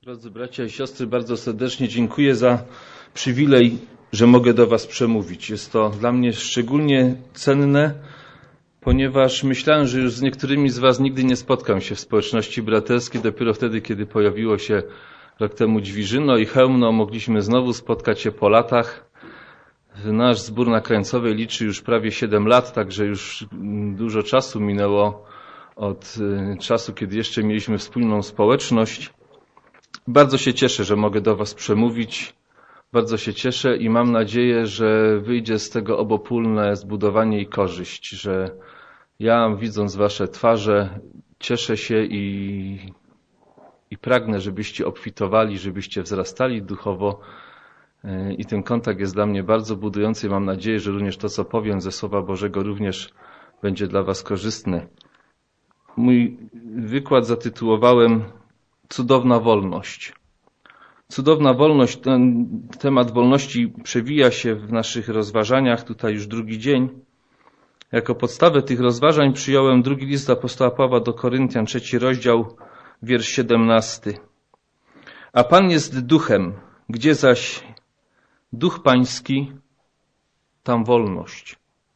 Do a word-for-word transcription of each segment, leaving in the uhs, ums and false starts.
Drodzy bracia i siostry, bardzo serdecznie dziękuję za przywilej, że mogę do was przemówić. Jest to dla mnie szczególnie cenne, ponieważ myślałem, że już z niektórymi z was nigdy nie spotkam się w społeczności braterskiej. Dopiero wtedy, kiedy pojawiło się rok temu Dźwiżyno i Chełmno, mogliśmy znowu spotkać się po latach. Nasz zbór na Krańcowej liczy już prawie siedem lat, także już dużo czasu minęło od czasu, kiedy jeszcze mieliśmy wspólną społeczność. Bardzo się cieszę, że mogę do was przemówić. Bardzo się cieszę i mam nadzieję, że wyjdzie z tego obopólne zbudowanie i korzyść, że ja, widząc wasze twarze, cieszę się i, i pragnę, żebyście obfitowali, żebyście wzrastali duchowo i ten kontakt jest dla mnie bardzo budujący. Mam nadzieję, że również to, co powiem ze Słowa Bożego, również będzie dla was korzystne. Mój wykład zatytułowałem Cudowna wolność. Cudowna wolność, ten temat wolności przewija się w naszych rozważaniach, tutaj już drugi dzień. Jako podstawę tych rozważań przyjąłem drugi list apostoła Pawła do Koryntian, trzeci rozdział, wiersz siedemnasty. A Pan jest duchem, gdzie zaś duch pański, tam wolność.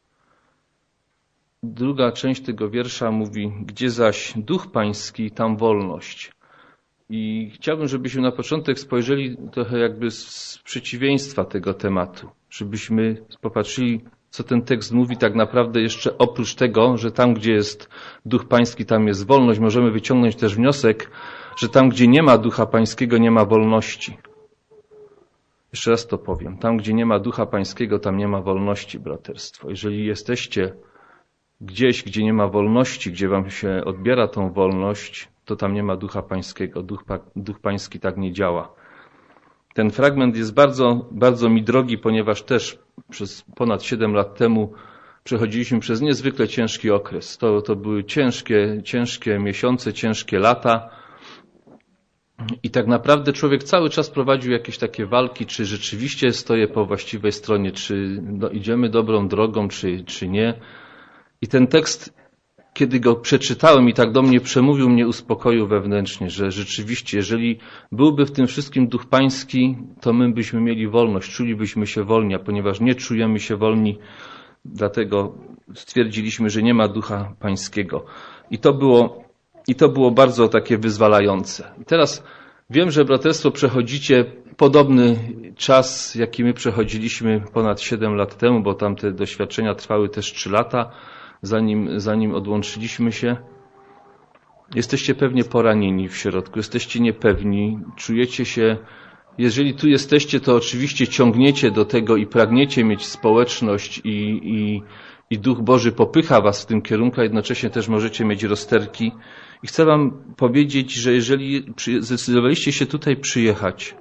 Druga część tego wiersza mówi, gdzie zaś duch pański, tam wolność. I chciałbym, żebyśmy na początek spojrzeli trochę jakby z przeciwieństwa tego tematu, żebyśmy popatrzyli, co ten tekst mówi tak naprawdę jeszcze oprócz tego, że tam, gdzie jest duch pański, tam jest wolność. Możemy wyciągnąć też wniosek, że tam, gdzie nie ma ducha pańskiego, nie ma wolności. Jeszcze raz to powiem. Tam, gdzie nie ma ducha pańskiego, tam nie ma wolności, braterstwo. Jeżeli jesteście gdzieś, gdzie nie ma wolności, gdzie wam się odbiera tą wolność, to tam nie ma ducha pańskiego. Duch, duch pański tak nie działa. Ten fragment jest bardzo, bardzo mi drogi, ponieważ też przez ponad siedem lat temu przechodziliśmy przez niezwykle ciężki okres. To, to były ciężkie, ciężkie miesiące, ciężkie lata. I tak naprawdę człowiek cały czas prowadził jakieś takie walki, czy rzeczywiście stoję po właściwej stronie, czy no, idziemy dobrą drogą, czy, czy nie. I ten tekst, kiedy go przeczytałem i tak do mnie przemówił, mnie uspokoił wewnętrznie, że rzeczywiście, jeżeli byłby w tym wszystkim duch pański, to my byśmy mieli wolność, czulibyśmy się wolni, a ponieważ nie czujemy się wolni, dlatego stwierdziliśmy, że nie ma ducha pańskiego. I to było, i to było bardzo takie wyzwalające. I teraz wiem, że braterstwo przechodzicie podobny czas, jaki my przechodziliśmy ponad siedem lat temu, bo tamte doświadczenia trwały też trzy lata. Zanim, zanim odłączyliśmy się, jesteście pewnie poranieni w środku, jesteście niepewni, czujecie się, jeżeli tu jesteście, to oczywiście ciągniecie do tego i pragniecie mieć społeczność i, i, i Duch Boży popycha was w tym kierunku, a jednocześnie też możecie mieć rozterki. I chcę wam powiedzieć, że jeżeli zdecydowaliście się tutaj przyjechać,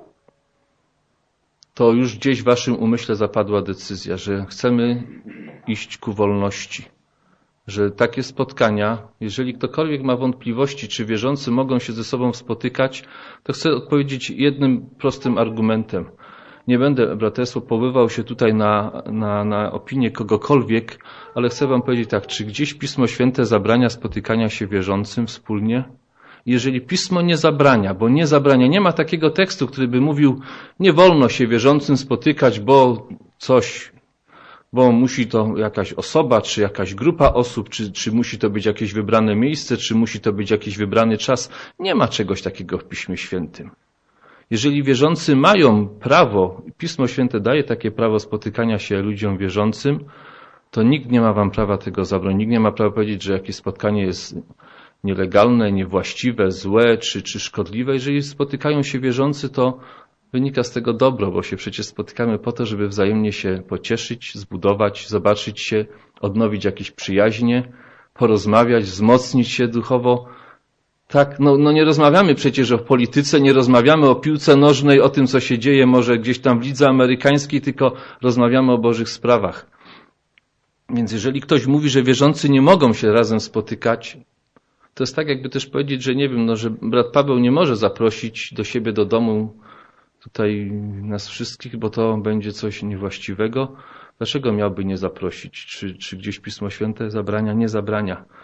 to już gdzieś w waszym umyśle zapadła decyzja, że chcemy iść ku wolności. Że takie spotkania, jeżeli ktokolwiek ma wątpliwości, czy wierzący mogą się ze sobą spotykać, to chcę odpowiedzieć jednym prostym argumentem. Nie będę, braterstwo, powoływał się tutaj na, na, na opinię kogokolwiek, ale chcę wam powiedzieć tak, czy gdzieś Pismo Święte zabrania spotykania się wierzącym wspólnie? Jeżeli Pismo nie zabrania, bo nie zabrania, nie ma takiego tekstu, który by mówił, nie wolno się wierzącym spotykać, bo coś... bo musi to jakaś osoba, czy jakaś grupa osób, czy, czy musi to być jakieś wybrane miejsce, czy musi to być jakiś wybrany czas. Nie ma czegoś takiego w Piśmie Świętym. Jeżeli wierzący mają prawo, Pismo Święte daje takie prawo spotykania się ludziom wierzącym, to nikt nie ma wam prawa tego zabronić. Nikt nie ma prawa powiedzieć, że jakieś spotkanie jest nielegalne, niewłaściwe, złe, czy, czy szkodliwe. Jeżeli spotykają się wierzący, to wynika z tego dobro, bo się przecież spotykamy po to, żeby wzajemnie się pocieszyć, zbudować, zobaczyć się, odnowić jakieś przyjaźnie, porozmawiać, wzmocnić się duchowo. Tak, no, no nie rozmawiamy przecież o polityce, nie rozmawiamy o piłce nożnej, o tym, co się dzieje może gdzieś tam w lidze amerykańskiej, tylko rozmawiamy o Bożych sprawach. Więc jeżeli ktoś mówi, że wierzący nie mogą się razem spotykać, to jest tak, jakby też powiedzieć, że nie wiem, no, że brat Paweł nie może zaprosić do siebie do domu tutaj nas wszystkich, bo to będzie coś niewłaściwego. Dlaczego miałby nie zaprosić? Czy, czy gdzieś Pismo Święte zabrania? Nie zabrania.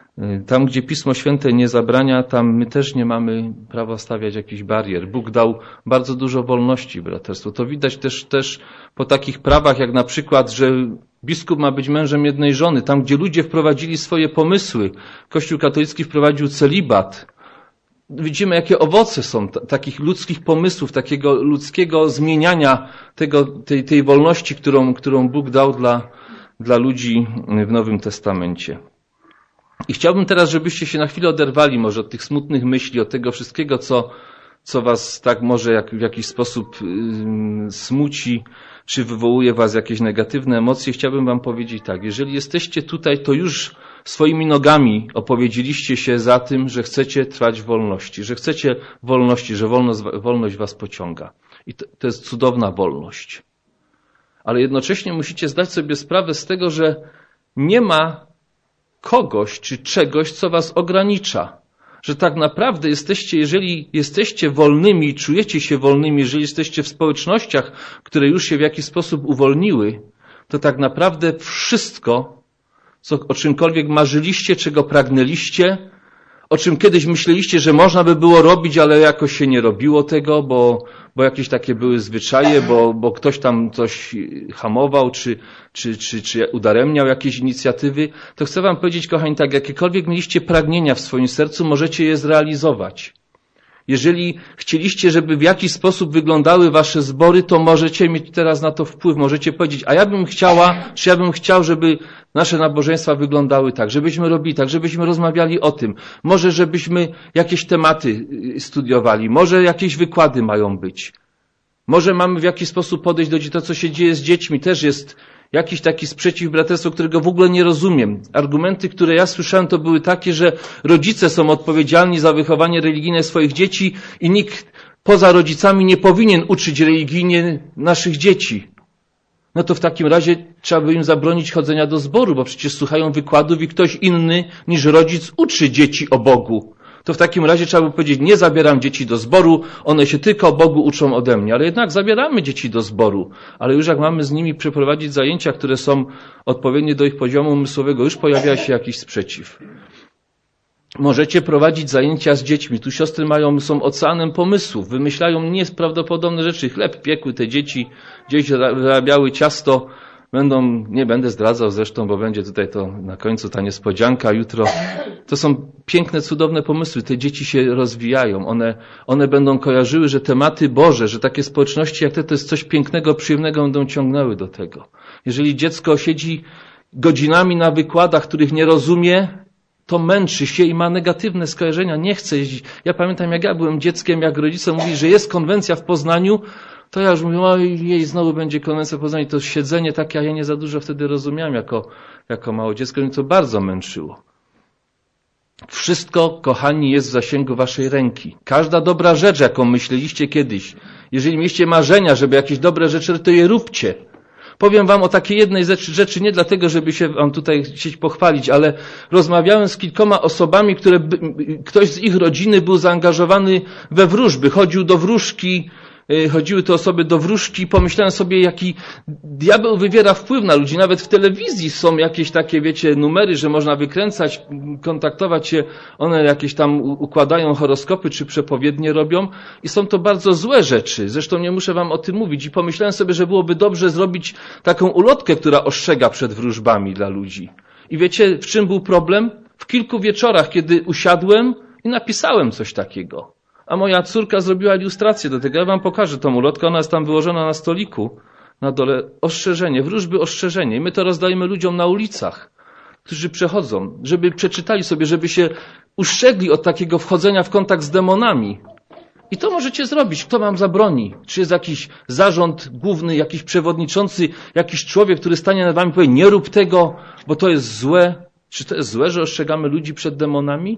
Tam, gdzie Pismo Święte nie zabrania, tam my też nie mamy prawa stawiać jakichś barier. Bóg dał bardzo dużo wolności, braterstwo. To widać też, też po takich prawach, jak na przykład, że biskup ma być mężem jednej żony. Tam, gdzie ludzie wprowadzili swoje pomysły, Kościół katolicki wprowadził celibat. Widzimy, jakie owoce są t- takich ludzkich pomysłów, takiego ludzkiego zmieniania tego, tej, tej wolności, którą, którą Bóg dał dla, dla ludzi w Nowym Testamencie. I chciałbym teraz, żebyście się na chwilę oderwali może od tych smutnych myśli, od tego wszystkiego, co, co was tak może jak, w jakiś sposób yy, smuci, czy wywołuje was jakieś negatywne emocje. Chciałbym wam powiedzieć tak, jeżeli jesteście tutaj, to już swoimi nogami opowiedzieliście się za tym, że chcecie trwać w wolności, że chcecie wolności, że wolność, wolność was pociąga. I to, to jest cudowna wolność. Ale jednocześnie musicie zdać sobie sprawę z tego, że nie ma kogoś czy czegoś, co was ogranicza. Że tak naprawdę jesteście, jeżeli jesteście wolnymi i czujecie się wolnymi, jeżeli jesteście w społecznościach, które już się w jakiś sposób uwolniły, to tak naprawdę wszystko, co, o czymkolwiek marzyliście, czego pragnęliście, o czym kiedyś myśleliście, że można by było robić, ale jakoś się nie robiło tego, bo, bo jakieś takie były zwyczaje, bo, bo ktoś tam coś hamował, czy, czy, czy, czy udaremniał jakieś inicjatywy, to chcę wam powiedzieć, kochani, tak, jakiekolwiek mieliście pragnienia w swoim sercu, możecie je zrealizować. Jeżeli chcieliście, żeby w jakiś sposób wyglądały wasze zbory, to możecie mieć teraz na to wpływ. Możecie powiedzieć, a ja bym chciała, czy ja bym chciał, żeby nasze nabożeństwa wyglądały tak, żebyśmy robili tak, żebyśmy rozmawiali o tym. Może żebyśmy jakieś tematy studiowali, może jakieś wykłady mają być. Może mamy w jakiś sposób podejść do dzieci. To, co się dzieje z dziećmi, też jest jakiś taki sprzeciw braterstwa, którego w ogóle nie rozumiem. Argumenty, które ja słyszałem, to były takie, że rodzice są odpowiedzialni za wychowanie religijne swoich dzieci i nikt poza rodzicami nie powinien uczyć religijnie naszych dzieci. No to w takim razie trzeba by im zabronić chodzenia do zboru, bo przecież słuchają wykładów i ktoś inny niż rodzic uczy dzieci o Bogu. To w takim razie trzeba by powiedzieć, nie zabieram dzieci do zboru, one się tylko o Bogu uczą ode mnie, ale jednak zabieramy dzieci do zboru, ale już jak mamy z nimi przeprowadzić zajęcia, które są odpowiednie do ich poziomu umysłowego, już pojawia się jakiś sprzeciw. Możecie prowadzić zajęcia z dziećmi, tu siostry mają, są oceanem pomysłów, wymyślają nieprawdopodobne rzeczy, chleb piekły te dzieci, gdzieś wyrabiały ciasto, będą, nie będę zdradzał zresztą, bo będzie tutaj to na końcu ta niespodzianka jutro. To są piękne, cudowne pomysły. Te dzieci się rozwijają. One, one będą kojarzyły, że tematy Boże, że takie społeczności jak te, to jest coś pięknego, przyjemnego, będą ciągnęły do tego. Jeżeli dziecko siedzi godzinami na wykładach, których nie rozumie, to męczy się i ma negatywne skojarzenia. Nie chce jeździć. Ja pamiętam, jak ja byłem dzieckiem, jak rodzice mówili, że jest konwencja w Poznaniu, to ja już mówię, oj, jej znowu będzie konwencja w Poznaniu. To siedzenie takie, a ja nie za dużo wtedy rozumiałem jako, jako małe dziecko. Mnie to bardzo męczyło. Wszystko, kochani, jest w zasięgu waszej ręki. Każda dobra rzecz, jaką myśleliście kiedyś. Jeżeli mieliście marzenia, żeby jakieś dobre rzeczy, to je róbcie. Powiem wam o takiej jednej rzeczy, nie dlatego, żeby się wam tutaj chcieć pochwalić, ale rozmawiałem z kilkoma osobami, które, ktoś z ich rodziny był zaangażowany we wróżby. Chodził do wróżki, chodziły te osoby do wróżki, pomyślałem sobie, jaki diabeł wywiera wpływ na ludzi. Nawet w telewizji są jakieś takie, wiecie, numery, że można wykręcać, kontaktować się, one jakieś tam układają horoskopy, czy przepowiednie robią i są to bardzo złe rzeczy. Zresztą nie muszę wam o tym mówić i pomyślałem sobie, że byłoby dobrze zrobić taką ulotkę, która ostrzega przed wróżbami dla ludzi. I wiecie, w czym był problem? W kilku wieczorach, kiedy usiadłem i napisałem coś takiego. A moja córka zrobiła ilustrację do tego. Ja wam pokażę tą ulotkę. Ona jest tam wyłożona na stoliku. Na dole ostrzeżenie, wróżby ostrzeżenie. I my to rozdajemy ludziom na ulicach, którzy przechodzą, żeby przeczytali sobie, żeby się ustrzegli od takiego wchodzenia w kontakt z demonami. I to możecie zrobić. Kto wam zabroni? Czy jest jakiś zarząd główny, jakiś przewodniczący, jakiś człowiek, który stanie nad wami i powie, nie rób tego, bo to jest złe. Czy to jest złe, że ostrzegamy ludzi przed demonami?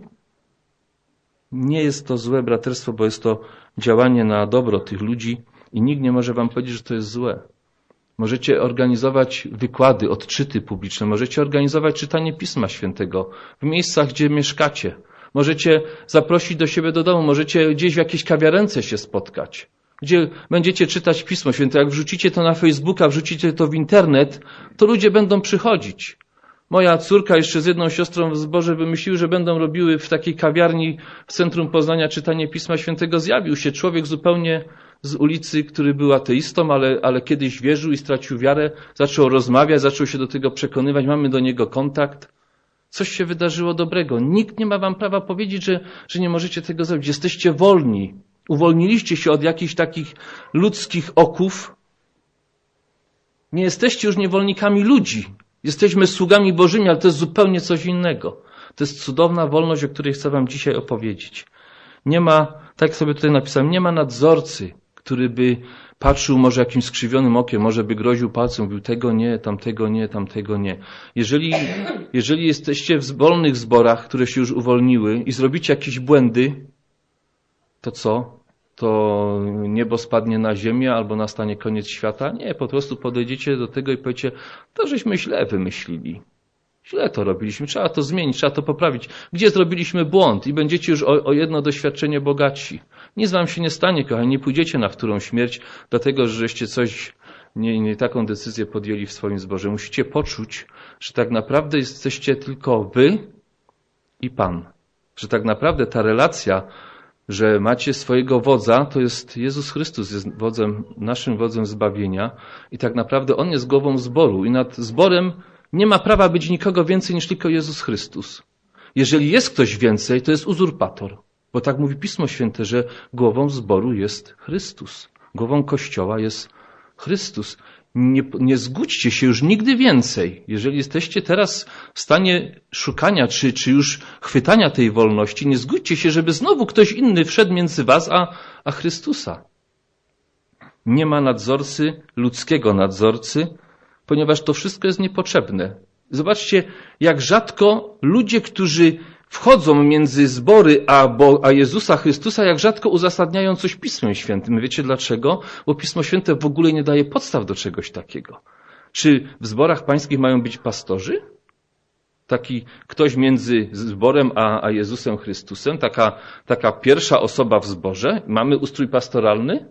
Nie jest to złe, braterstwo, bo jest to działanie na dobro tych ludzi i nikt nie może wam powiedzieć, że to jest złe. Możecie organizować wykłady, odczyty publiczne, możecie organizować czytanie Pisma Świętego w miejscach, gdzie mieszkacie. Możecie zaprosić do siebie do domu, możecie gdzieś w jakiejś kawiarence się spotkać, gdzie będziecie czytać Pismo Święte. Jak wrzucicie to na Facebooka, wrzucicie to w internet, to ludzie będą przychodzić. Moja córka jeszcze z jedną siostrą w zborze wymyśliły, że będą robiły w takiej kawiarni w centrum Poznania czytanie Pisma Świętego. Zjawił się człowiek zupełnie z ulicy, który był ateistą, ale, ale kiedyś wierzył i stracił wiarę. Zaczął rozmawiać, zaczął się do tego przekonywać. Mamy do niego kontakt. Coś się wydarzyło dobrego. Nikt nie ma wam prawa powiedzieć, że, że nie możecie tego zrobić. Jesteście wolni. Uwolniliście się od jakichś takich ludzkich oków. Nie jesteście już niewolnikami ludzi. Jesteśmy sługami Bożymi, ale to jest zupełnie coś innego. To jest cudowna wolność, o której chcę wam dzisiaj opowiedzieć. Nie ma, tak jak sobie tutaj napisałem, nie ma nadzorcy, który by patrzył może jakimś skrzywionym okiem, może by groził palcem, mówił tego nie, tamtego nie, tamtego nie. Jeżeli, jeżeli jesteście w wolnych zborach, które się już uwolniły i zrobicie jakieś błędy, to co? To niebo spadnie na ziemię albo nastanie koniec świata? Nie, po prostu podejdziecie do tego i powiecie, to żeśmy źle wymyślili. Źle to robiliśmy, trzeba to zmienić, trzeba to poprawić. Gdzie zrobiliśmy błąd? I będziecie już o, o jedno doświadczenie bogatsi. Nic wam się nie stanie, kochani, nie pójdziecie na wtórną śmierć, dlatego że żeście coś, nie, nie taką decyzję podjęli w swoim zborze. Musicie poczuć, że tak naprawdę jesteście tylko wy i Pan. Że tak naprawdę ta relacja, że macie swojego wodza, to jest Jezus Chrystus, jest wodzem, naszym wodzem zbawienia i tak naprawdę On jest głową zboru i nad zborem nie ma prawa być nikogo więcej niż tylko Jezus Chrystus. Jeżeli jest ktoś więcej, to jest uzurpator, bo tak mówi Pismo Święte, że głową zboru jest Chrystus, głową Kościoła jest Chrystus. Nie, nie zgódźcie się już nigdy więcej. Jeżeli jesteście teraz w stanie szukania, czy, czy już chwytania tej wolności, nie zgódźcie się, żeby znowu ktoś inny wszedł między was, a, a Chrystusa. Nie ma nadzorcy, ludzkiego nadzorcy, ponieważ to wszystko jest niepotrzebne. Zobaczcie, jak rzadko ludzie, którzy wchodzą między zbory a, Bo, a Jezusa Chrystusa, jak rzadko uzasadniają coś Pismem Świętym. Wiecie dlaczego? Bo Pismo Święte w ogóle nie daje podstaw do czegoś takiego. Czy w zborach pańskich mają być pastorzy? Taki ktoś między zborem a, a Jezusem Chrystusem, taka, taka pierwsza osoba w zborze. Mamy ustrój pastoralny?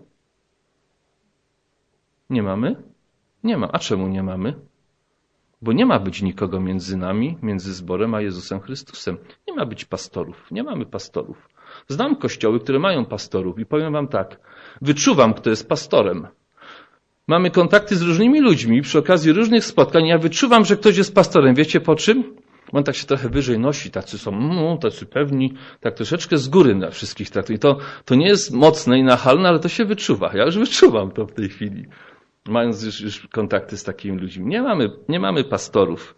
Nie mamy? Nie ma. A czemu nie mamy? Bo nie ma być nikogo między nami, między zborem a Jezusem Chrystusem. Nie ma być pastorów. Nie mamy pastorów. Znam kościoły, które mają pastorów i powiem wam tak. Wyczuwam, kto jest pastorem. Mamy kontakty z różnymi ludźmi przy okazji różnych spotkań. Ja wyczuwam, że ktoś jest pastorem. Wiecie po czym? On tak się trochę wyżej nosi. Tacy są, no, tacy pewni, tak troszeczkę z góry na wszystkich traktuje. To, to nie jest mocne i nachalne, ale to się wyczuwa. Ja już wyczuwam to w tej chwili. Mając już, już kontakty z takimi ludźmi. Nie mamy, nie mamy pastorów.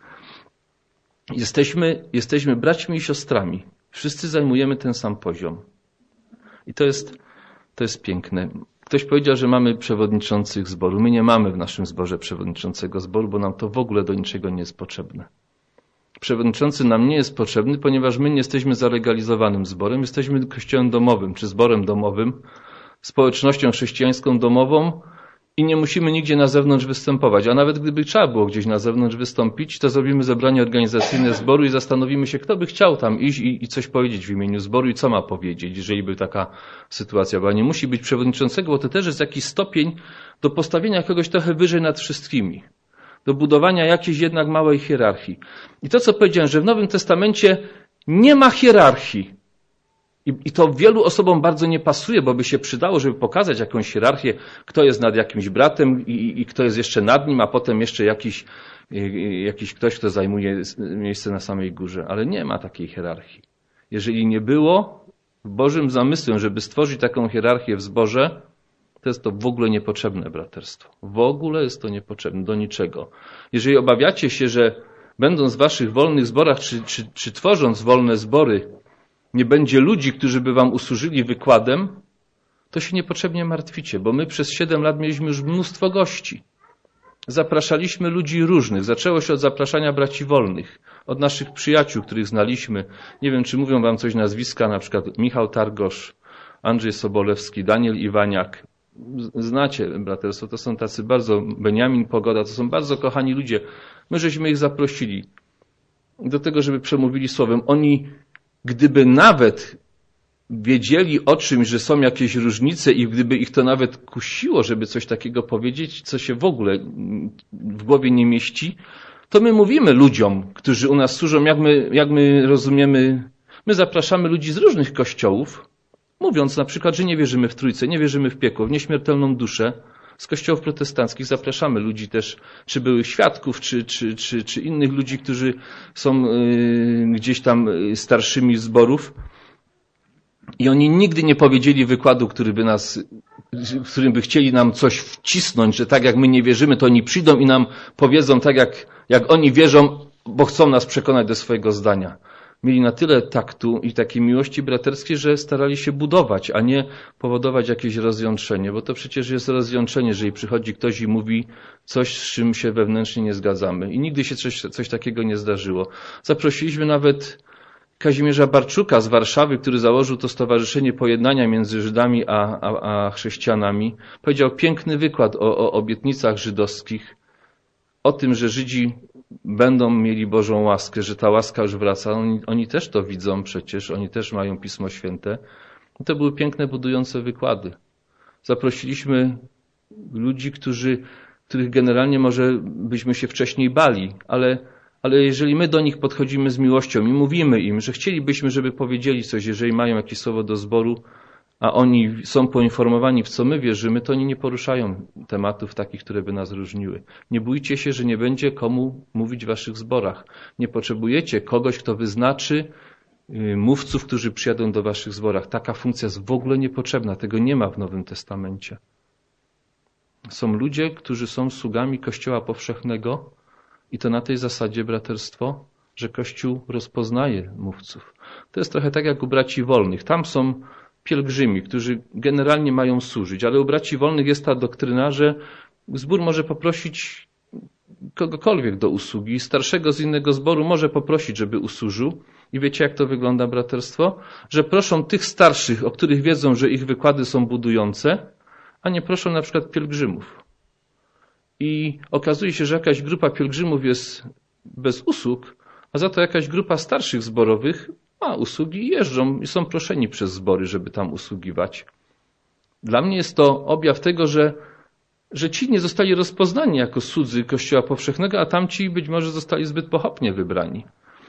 Jesteśmy, jesteśmy braćmi i siostrami. Wszyscy zajmujemy ten sam poziom. I to jest, to jest piękne. Ktoś powiedział, że mamy przewodniczących zboru. My nie mamy w naszym zborze przewodniczącego zboru, bo nam to w ogóle do niczego nie jest potrzebne. Przewodniczący nam nie jest potrzebny, ponieważ my nie jesteśmy zalegalizowanym zborem. Jesteśmy kościołem domowym, czy zborem domowym, społecznością chrześcijańską domową, i nie musimy nigdzie na zewnątrz występować. A nawet gdyby trzeba było gdzieś na zewnątrz wystąpić, to zrobimy zebranie organizacyjne zboru i zastanowimy się, kto by chciał tam iść i, i coś powiedzieć w imieniu zboru i co ma powiedzieć, jeżeli by taka sytuacja była. Nie musi być przewodniczącego, bo to też jest jakiś stopień do postawienia kogoś trochę wyżej nad wszystkimi. Do budowania jakiejś jednak małej hierarchii. I to, co powiedziałem, że w Nowym Testamencie nie ma hierarchii. I, I to wielu osobom bardzo nie pasuje, bo by się przydało, żeby pokazać jakąś hierarchię, kto jest nad jakimś bratem i, i kto jest jeszcze nad nim, a potem jeszcze jakiś, jakiś ktoś, kto zajmuje miejsce na samej górze. Ale nie ma takiej hierarchii. Jeżeli nie było Bożym zamysłem, żeby stworzyć taką hierarchię w zborze, to jest to w ogóle niepotrzebne braterstwo. W ogóle jest to niepotrzebne, do niczego. Jeżeli obawiacie się, że będąc w waszych wolnych zborach, czy, czy, czy tworząc wolne zbory, nie będzie ludzi, którzy by wam usłużyli wykładem, to się niepotrzebnie martwicie, bo my przez siedem lat mieliśmy już mnóstwo gości. Zapraszaliśmy ludzi różnych. Zaczęło się od zapraszania braci wolnych, od naszych przyjaciół, których znaliśmy. Nie wiem, czy mówią wam coś nazwiska, na przykład Michał Targosz, Andrzej Sobolewski, Daniel Iwaniak. Znacie braterstwo, to są tacy bardzo, Beniamin Pogoda, to są bardzo kochani ludzie. My żeśmy ich zaprosili do tego, żeby przemówili słowem. Oni, gdyby nawet wiedzieli o czymś, że są jakieś różnice i gdyby ich to nawet kusiło, żeby coś takiego powiedzieć, co się w ogóle w głowie nie mieści, to my mówimy ludziom, którzy u nas służą, jak my, jak my rozumiemy, my zapraszamy ludzi z różnych kościołów, mówiąc na przykład, że nie wierzymy w Trójcę, nie wierzymy w piekło, w nieśmiertelną duszę. Z kościołów protestanckich zapraszamy ludzi też, czy byłych świadków, czy, czy, czy, czy innych ludzi, którzy są y, gdzieś tam starszymi zborów. I oni nigdy nie powiedzieli wykładu, który by nas, w którym by chcieli nam coś wcisnąć, że tak jak my nie wierzymy, to oni przyjdą i nam powiedzą tak, jak, jak oni wierzą, bo chcą nas przekonać do swojego zdania. Mieli na tyle taktu i takiej miłości braterskiej, że starali się budować, a nie powodować jakieś rozjątrzenie, bo to przecież jest rozjątrzenie, jeżeli przychodzi ktoś i mówi coś, z czym się wewnętrznie nie zgadzamy. I nigdy się coś, coś takiego nie zdarzyło. Zaprosiliśmy nawet Kazimierza Barczuka z Warszawy, który założył to Stowarzyszenie Pojednania między Żydami a, a, a chrześcijanami. Powiedział piękny wykład o, o obietnicach żydowskich, o tym, że Żydzi będą mieli Bożą łaskę, że ta łaska już wraca. Oni, oni też to widzą przecież, oni też mają Pismo Święte. I to były piękne, budujące wykłady. Zaprosiliśmy ludzi, którzy, których generalnie może byśmy się wcześniej bali, ale, ale jeżeli my do nich podchodzimy z miłością i mówimy im, że chcielibyśmy, żeby powiedzieli coś, jeżeli mają jakieś słowo do zboru, a oni są poinformowani, w co my wierzymy, to oni nie poruszają tematów takich, które by nas różniły. Nie bójcie się, że nie będzie komu mówić w waszych zborach. Nie potrzebujecie kogoś, kto wyznaczy mówców, którzy przyjadą do waszych zborach. Taka funkcja jest w ogóle niepotrzebna. Tego nie ma w Nowym Testamencie. Są ludzie, którzy są sługami Kościoła powszechnego i to na tej zasadzie braterstwo, że Kościół rozpoznaje mówców. To jest trochę tak jak u braci wolnych. Tam są pielgrzymi, którzy generalnie mają służyć, ale u braci wolnych jest ta doktryna, że zbór może poprosić kogokolwiek do usługi, starszego z innego zboru może poprosić, żeby usłużył. I wiecie, jak to wygląda braterstwo? Że proszą tych starszych, o których wiedzą, że ich wykłady są budujące, a nie proszą na przykład pielgrzymów. I okazuje się, że jakaś grupa pielgrzymów jest bez usług, a za to jakaś grupa starszych zborowych ma usługi i jeżdżą i są proszeni przez zbory, żeby tam usługiwać. Dla mnie jest to objaw tego, że, że ci nie zostali rozpoznani jako słudzy Kościoła powszechnego, a tamci być może zostali zbyt pochopnie wybrani.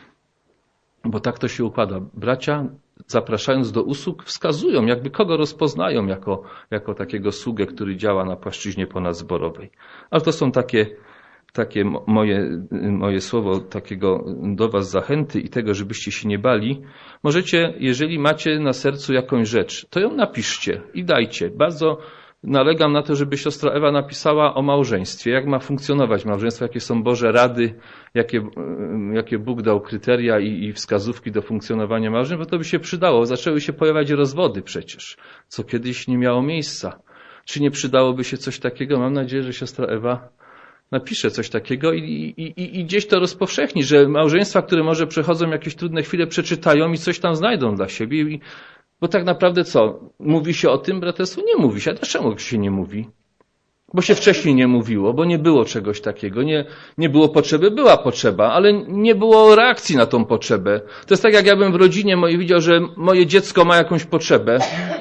Bo tak to się układa. Bracia, zapraszając do usług, wskazują, jakby kogo rozpoznają jako, jako takiego sługę, który działa na płaszczyźnie ponadzborowej. Ale to są takie, takie moje, moje słowo takiego do was zachęty i tego, żebyście się nie bali. Możecie, jeżeli macie na sercu jakąś rzecz, to ją napiszcie i dajcie. Bardzo nalegam na to, żeby siostra Ewa napisała o małżeństwie, jak ma funkcjonować małżeństwo, jakie są Boże rady, jakie, jakie Bóg dał kryteria i, i wskazówki do funkcjonowania małżeństwa, bo to by się przydało. Zaczęły się pojawiać rozwody przecież, co kiedyś nie miało miejsca. Czy nie przydałoby się coś takiego? Mam nadzieję, że siostra Ewa napisze coś takiego i, i, i, i gdzieś to rozpowszechni, że małżeństwa, które może przechodzą jakieś trudne chwile, przeczytają i coś tam znajdą dla siebie. I, bo tak naprawdę co? Mówi się o tym, braterstwo? Nie mówi się. A dlaczego się nie mówi? Bo się wcześniej nie mówiło, bo nie było czegoś takiego. Nie, nie było potrzeby, była potrzeba, ale nie było reakcji na tą potrzebę. To jest tak, jak ja bym w rodzinie mojej widział, że moje dziecko ma jakąś potrzebę,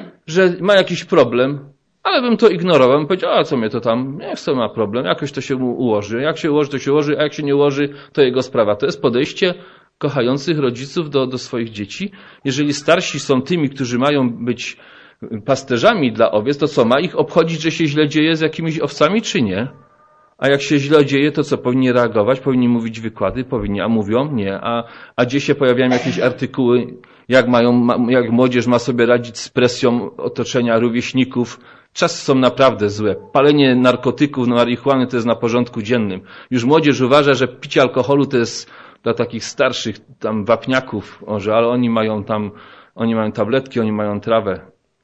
że ma jakiś problem, ale bym to ignorował. Bym powiedział, a co mnie to tam, jak to ma problem, jakoś to się mu ułoży. Jak się ułoży, to się ułoży, a jak się nie ułoży, to jego sprawa. To jest podejście kochających rodziców do, do swoich dzieci. Jeżeli starsi są tymi, którzy mają być pasterzami dla owiec, to co, ma ich obchodzić, że się źle dzieje z jakimiś owcami, czy nie? A jak się źle dzieje, to co, powinni reagować, powinni mówić wykłady, powinni, a mówią? Nie. A, a gdzie się pojawiają jakieś artykuły, jak mają, jak młodzież ma sobie radzić z presją otoczenia, rówieśników. Czasy są naprawdę złe. Palenie narkotyków, marihuany to jest na porządku dziennym. Już młodzież uważa, że picie alkoholu to jest dla takich starszych tam wapniaków, może, ale oni mają tam, oni mają tabletki, oni mają trawę,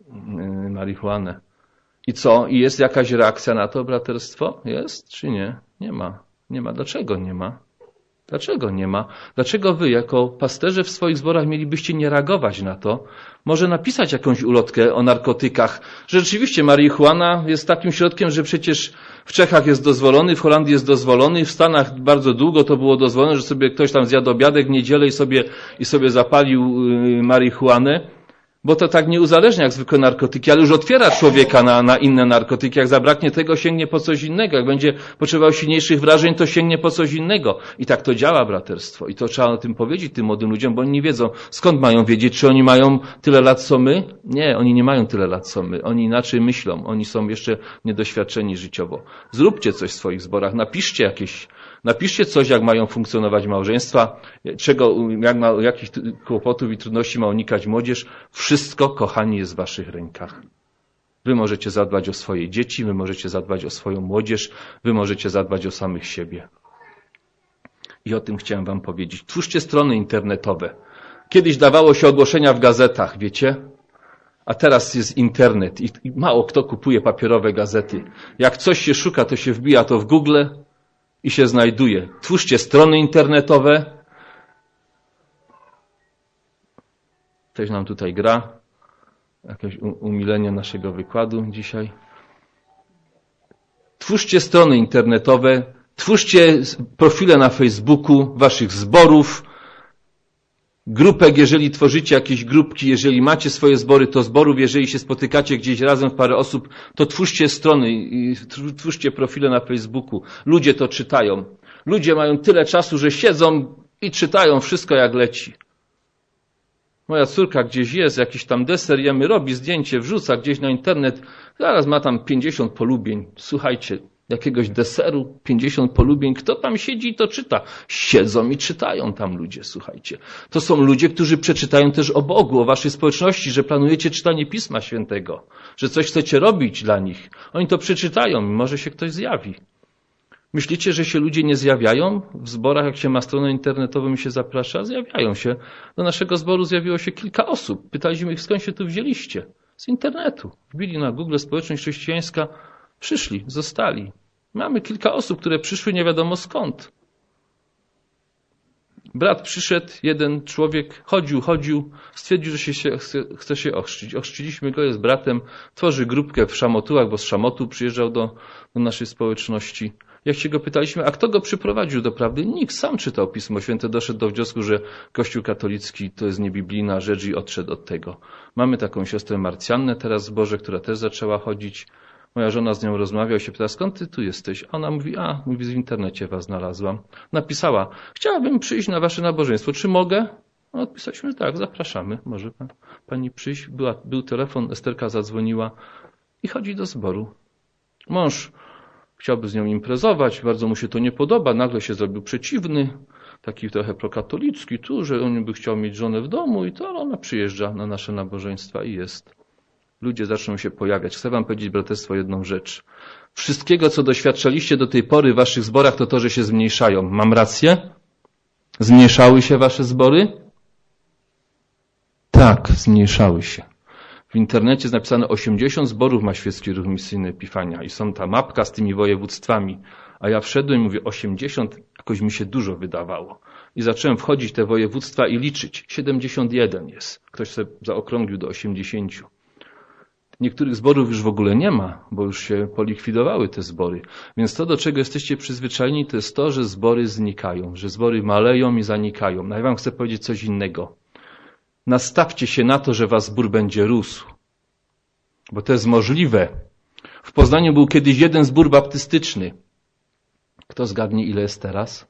yy, marihuanę. I co? I jest jakaś reakcja na to, braterstwo? Jest czy nie? Nie ma. Nie ma. Dlaczego nie ma? Dlaczego nie ma? Dlaczego wy, jako pasterze w swoich zborach, mielibyście nie reagować na to? Może napisać jakąś ulotkę o narkotykach, że rzeczywiście marihuana jest takim środkiem, że przecież w Czechach jest dozwolony, w Holandii jest dozwolony, w Stanach bardzo długo to było dozwolone, że sobie ktoś tam zjadł obiadek w niedzielę i sobie, i sobie zapalił marihuanę. Bo to tak nie uzależnia jak zwykłe narkotyki, ale już otwiera człowieka na, na inne narkotyki. Jak zabraknie tego, sięgnie po coś innego. Jak będzie potrzebował silniejszych wrażeń, to sięgnie po coś innego. I tak to działa braterstwo. I to trzeba o tym powiedzieć tym młodym ludziom, bo oni nie wiedzą, skąd mają wiedzieć, czy oni mają tyle lat co my? Nie, oni nie mają tyle lat co my. Oni inaczej myślą. Oni są jeszcze niedoświadczeni życiowo. Zróbcie coś w swoich zborach. Napiszcie jakieś Napiszcie coś, jak mają funkcjonować małżeństwa, czego, jak ma, jakich kłopotów i trudności ma unikać młodzież. Wszystko, kochani, jest w waszych rękach. Wy możecie zadbać o swoje dzieci, wy możecie zadbać o swoją młodzież, wy możecie zadbać o samych siebie. I o tym chciałem wam powiedzieć. Twórzcie strony internetowe. Kiedyś dawało się ogłoszenia w gazetach, wiecie? A teraz jest internet i mało kto kupuje papierowe gazety. Jak coś się szuka, to się wbija to w Google i się znajduje. Twórzcie strony internetowe. Ktoś nam tutaj gra. Jakieś umilenie naszego wykładu dzisiaj. Twórzcie strony internetowe. Twórzcie profile na Facebooku waszych zborów. Grupek, jeżeli tworzycie jakieś grupki, jeżeli macie swoje zbory, to zborów, jeżeli się spotykacie gdzieś razem w parę osób, to twórzcie strony i twórzcie profile na Facebooku. Ludzie to czytają. Ludzie mają tyle czasu, że siedzą i czytają wszystko jak leci. Moja córka gdzieś jest, jakiś tam deser jemy, robi zdjęcie, wrzuca gdzieś na internet, zaraz ma tam pięćdziesiąt polubień. Słuchajcie, jakiegoś deseru, pięćdziesiąt polubień, kto tam siedzi i to czyta? Siedzą i czytają tam ludzie, słuchajcie. To są ludzie, którzy przeczytają też o Bogu, o waszej społeczności, że planujecie czytanie Pisma Świętego, że coś chcecie robić dla nich. Oni to przeczytają i może się ktoś zjawi. Myślicie, że się ludzie nie zjawiają? W zborach, jak się ma stronę internetową i się zaprasza, zjawiają się. Do naszego zboru zjawiło się kilka osób. Pytaliśmy ich, skąd się tu wzięliście? Z internetu. Wbili na Google społeczność chrześcijańska, przyszli, zostali. Mamy kilka osób, które przyszły nie wiadomo skąd. Brat przyszedł, jeden człowiek, chodził, chodził, stwierdził, że się, chce, chce się ochrzcić. Ochrzciliśmy go, jest bratem, tworzy grupkę w Szamotułach, bo z Szamotu przyjeżdżał do, do naszej społeczności. Jak się go pytaliśmy, a kto go przyprowadził do prawdy? Nikt, sam czytał Pismo Święte, doszedł do wniosku, że Kościół katolicki to jest niebiblijna rzecz i odszedł od tego. Mamy taką siostrę Marcjannę teraz w zborze, która też zaczęła chodzić. Moja żona z nią rozmawiała i się pyta, skąd ty tu jesteś? A ona mówi, a, mówi, w internecie was znalazłam. Napisała, chciałabym przyjść na wasze nabożeństwo, czy mogę? No, odpisaliśmy, tak, zapraszamy, może pan, pani przyjść. Była, był telefon, Esterka zadzwoniła i chodzi do zboru. Mąż chciałby z nią imprezować, bardzo mu się to nie podoba, nagle się zrobił przeciwny, taki trochę prokatolicki tu, że on by chciał mieć żonę w domu i to, ale ona przyjeżdża na nasze nabożeństwa i jest. Ludzie zaczną się pojawiać. Chcę wam powiedzieć, braterstwo, jedną rzecz. Wszystkiego, co doświadczaliście do tej pory w waszych zborach, to to, że się zmniejszają. Mam rację? Zmniejszały się wasze zbory? Tak, zmniejszały się. W internecie jest napisane osiemdziesiąt zborów ma Świecki Ruch Misyjny Epifania i są ta mapka z tymi województwami. A ja wszedłem i mówię osiemdziesiąt, jakoś mi się dużo wydawało. I zacząłem wchodzić w te województwa i liczyć. siedemdziesiąt jeden jest. Ktoś sobie zaokrąglił do osiemdziesięciu. Niektórych zborów już w ogóle nie ma, bo już się polikwidowały te zbory. Więc to, do czego jesteście przyzwyczajeni, to jest to, że zbory znikają, że zbory maleją i zanikają. No ja wam chcę powiedzieć coś innego. Nastawcie się na to, że wasz zbór będzie rósł. Bo to jest możliwe. W Poznaniu był kiedyś jeden zbór baptystyczny. Kto zgadnie, ile jest teraz?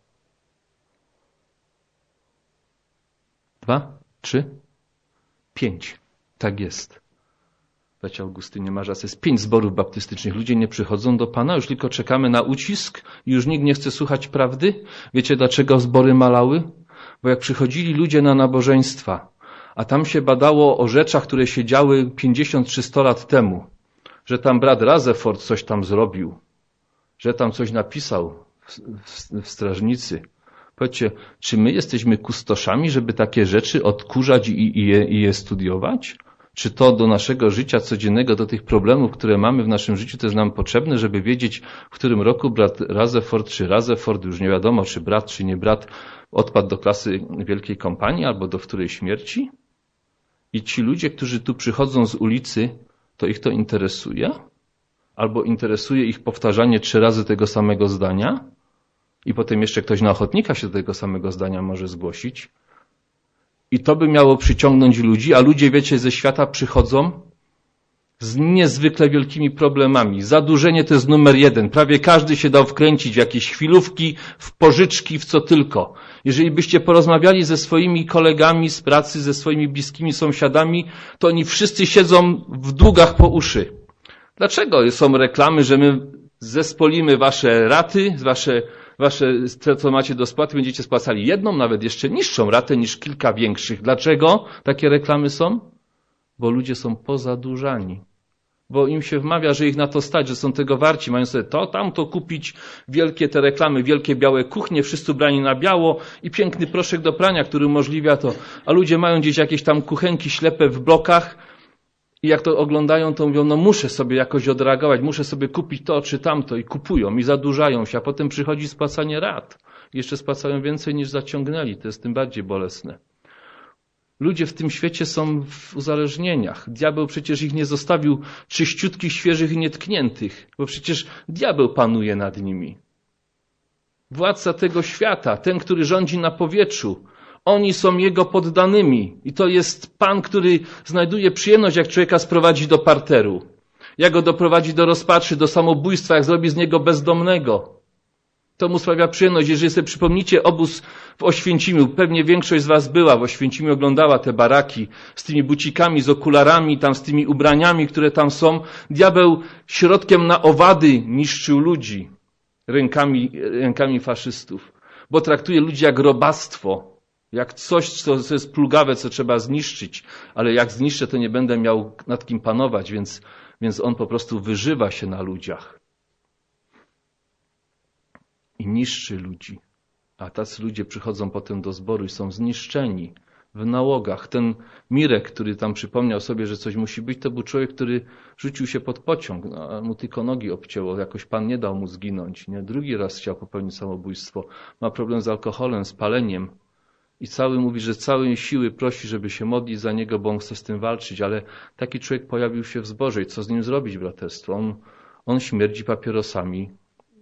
Dwa? Trzy? Pięć. Tak jest. Bracie Augustynie, masz rację, jest pięć zborów baptystycznych. Ludzie nie przychodzą do Pana, już tylko czekamy na ucisk i już nikt nie chce słuchać prawdy. Wiecie, dlaczego zbory malały? Bo jak przychodzili ludzie na nabożeństwa, a tam się badało o rzeczach, które się działy pięćdziesiąt czy sto lat temu, że tam brat Razeford coś tam zrobił, że tam coś napisał w, w, w strażnicy. Powiedzcie, czy my jesteśmy kustoszami, żeby takie rzeczy odkurzać i, i, je, i je studiować? Czy to do naszego życia codziennego, do tych problemów, które mamy w naszym życiu, to jest nam potrzebne, żeby wiedzieć, w którym roku brat Razeford czy Razeford, już nie wiadomo, czy brat, czy nie brat, odpadł do klasy Wielkiej Kompanii albo do wtórej śmierci? I ci ludzie, którzy tu przychodzą z ulicy, to ich to interesuje? Albo interesuje ich powtarzanie trzy razy tego samego zdania? I potem jeszcze ktoś na ochotnika się do tego samego zdania może zgłosić? I to by miało przyciągnąć ludzi, a ludzie, wiecie, ze świata przychodzą z niezwykle wielkimi problemami. Zadłużenie to jest numer jeden. Prawie każdy się dał wkręcić w jakieś chwilówki, w pożyczki, w co tylko. Jeżeli byście porozmawiali ze swoimi kolegami z pracy, ze swoimi bliskimi sąsiadami, to oni wszyscy siedzą w długach po uszy. Dlaczego są reklamy, że my zespolimy wasze raty, wasze, wasze, to co macie do spłaty, będziecie spłacali jedną, nawet jeszcze niższą ratę niż kilka większych. Dlaczego takie reklamy są? Bo ludzie są pozadłużani. Bo im się wmawia, że ich na to stać, że są tego warci, mają sobie to, tamto kupić, wielkie te reklamy, wielkie białe kuchnie, wszyscy ubrani na biało i piękny proszek do prania, który umożliwia to. A ludzie mają gdzieś jakieś tam kuchenki ślepe w blokach i jak to oglądają, to mówią, no muszę sobie jakoś odreagować, muszę sobie kupić to czy tamto i kupują i zadłużają się, a potem przychodzi spłacanie rat. I jeszcze spłacają więcej niż zaciągnęli, to jest tym bardziej bolesne. Ludzie w tym świecie są w uzależnieniach. Diabeł przecież ich nie zostawił czyściutkich, świeżych i nietkniętych, bo przecież diabeł panuje nad nimi. Władca tego świata, ten, który rządzi na powietrzu, oni są jego poddanymi. I to jest Pan, który znajduje przyjemność, jak człowieka sprowadzi do parteru. Jak go doprowadzi do rozpaczy, do samobójstwa, jak zrobi z niego bezdomnego. To mu sprawia przyjemność. Jeżeli sobie przypomnicie obóz w Oświęcimiu, pewnie większość z was była w Oświęcimiu, oglądała te baraki z tymi bucikami, z okularami, tam z tymi ubraniami, które tam są. Diabeł środkiem na owady niszczył ludzi rękami, rękami faszystów, bo traktuje ludzi jak robactwo, jak coś, co jest plugawe, co trzeba zniszczyć, ale jak zniszczę, to nie będę miał nad kim panować, więc, więc on po prostu wyżywa się na ludziach. I niszczy ludzi. A tacy ludzie przychodzą potem do zboru i są zniszczeni w nałogach. Ten Mirek, który tam przypomniał sobie, że coś musi być, to był człowiek, który rzucił się pod pociąg, no, a mu tylko nogi obcięło, jakoś Pan nie dał mu zginąć. Nie? Drugi raz chciał popełnić samobójstwo. Ma problem z alkoholem, z paleniem. I cały mówi, że całej siły prosi, żeby się modlić za niego, bo on chce z tym walczyć. Ale taki człowiek pojawił się w zborze. I co z nim zrobić, braterstwo? On, on śmierdzi papierosami.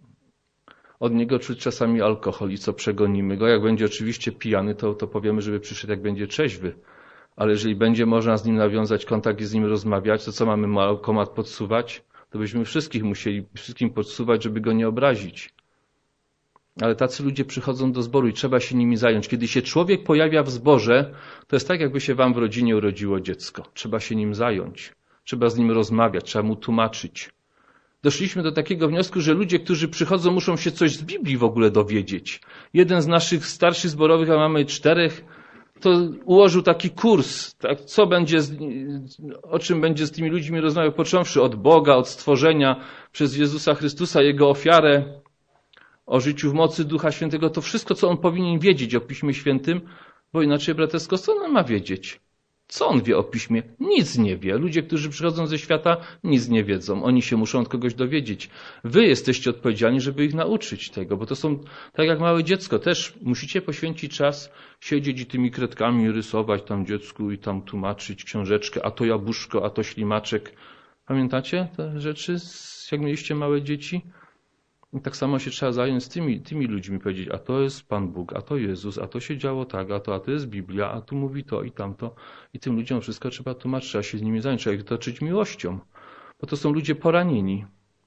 Od niego czuć czasami alkohol i co, przegonimy go. Jak będzie oczywiście pijany, to, to powiemy, żeby przyszedł, jak będzie trzeźwy. Ale jeżeli będzie można z nim nawiązać kontakt i z nim rozmawiać, to co, mamy mu alkomat podsuwać? To byśmy wszystkich musieli wszystkim podsuwać, żeby go nie obrazić. Ale tacy ludzie przychodzą do zboru i trzeba się nimi zająć. Kiedy się człowiek pojawia w zborze, to jest tak, jakby się wam w rodzinie urodziło dziecko. Trzeba się nim zająć. Trzeba z nim rozmawiać, trzeba mu tłumaczyć. Doszliśmy do takiego wniosku, że ludzie, którzy przychodzą, muszą się coś z Biblii w ogóle dowiedzieć. Jeden z naszych starszych zborowych, a mamy czterech, to ułożył taki kurs, tak, co będzie, z, o czym będzie z tymi ludźmi rozmawiał, począwszy od Boga, od stworzenia, przez Jezusa Chrystusa, Jego ofiarę, o życiu w mocy Ducha Świętego. To wszystko, co on powinien wiedzieć o Piśmie Świętym, bo inaczej, bratersko, co on ma wiedzieć? Co on wie o Piśmie? Nic nie wie. Ludzie, którzy przychodzą ze świata, nic nie wiedzą. Oni się muszą od kogoś dowiedzieć. Wy jesteście odpowiedzialni, żeby ich nauczyć tego, bo to są tak jak małe dziecko. Też musicie poświęcić czas, siedzieć i tymi kredkami rysować tam dziecku i tam tłumaczyć książeczkę, a to jabłuszko, a to ślimaczek. Pamiętacie te rzeczy, jak mieliście małe dzieci? I tak samo się trzeba zająć z tymi, tymi ludźmi, powiedzieć, a to jest Pan Bóg, a to Jezus, a to się działo tak, a to, a to jest Biblia, a tu mówi to i tamto. I tym ludziom wszystko trzeba tłumaczyć, trzeba się z nimi zająć, trzeba ich toczyć miłością. Bo to są ludzie poranieni,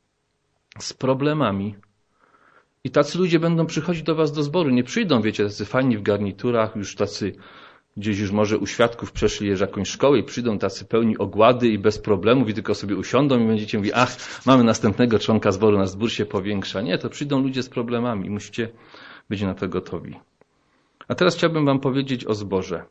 z problemami. I tacy ludzie będą przychodzić do was do zboru. Nie przyjdą, wiecie, tacy fajni w garniturach, już tacy gdzieś już może u świadków przeszli już jakąś szkołę i przyjdą tacy pełni ogłady i bez problemów i tylko sobie usiądą i będziecie mówić, ach, mamy następnego członka zboru, nasz zbór się powiększa. Nie, to przyjdą ludzie z problemami i musicie być na to gotowi. A teraz chciałbym wam powiedzieć o zborze.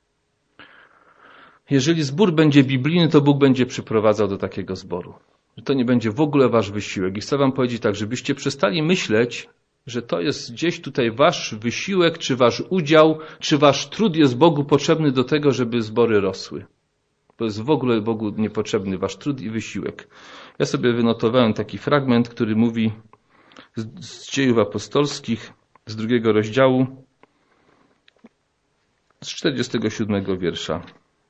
Jeżeli zbór będzie biblijny, to Bóg będzie przyprowadzał do takiego zboru. To nie będzie w ogóle wasz wysiłek. I chcę wam powiedzieć tak, żebyście przestali myśleć, że to jest gdzieś tutaj wasz wysiłek, czy wasz udział, czy wasz trud jest Bogu potrzebny do tego, żeby zbory rosły. To jest w ogóle Bogu niepotrzebny wasz trud i wysiłek. Ja sobie wynotowałem taki fragment, który mówi z, z Dziejów Apostolskich, z drugiego rozdziału, z czterdziestego siódmego wiersza.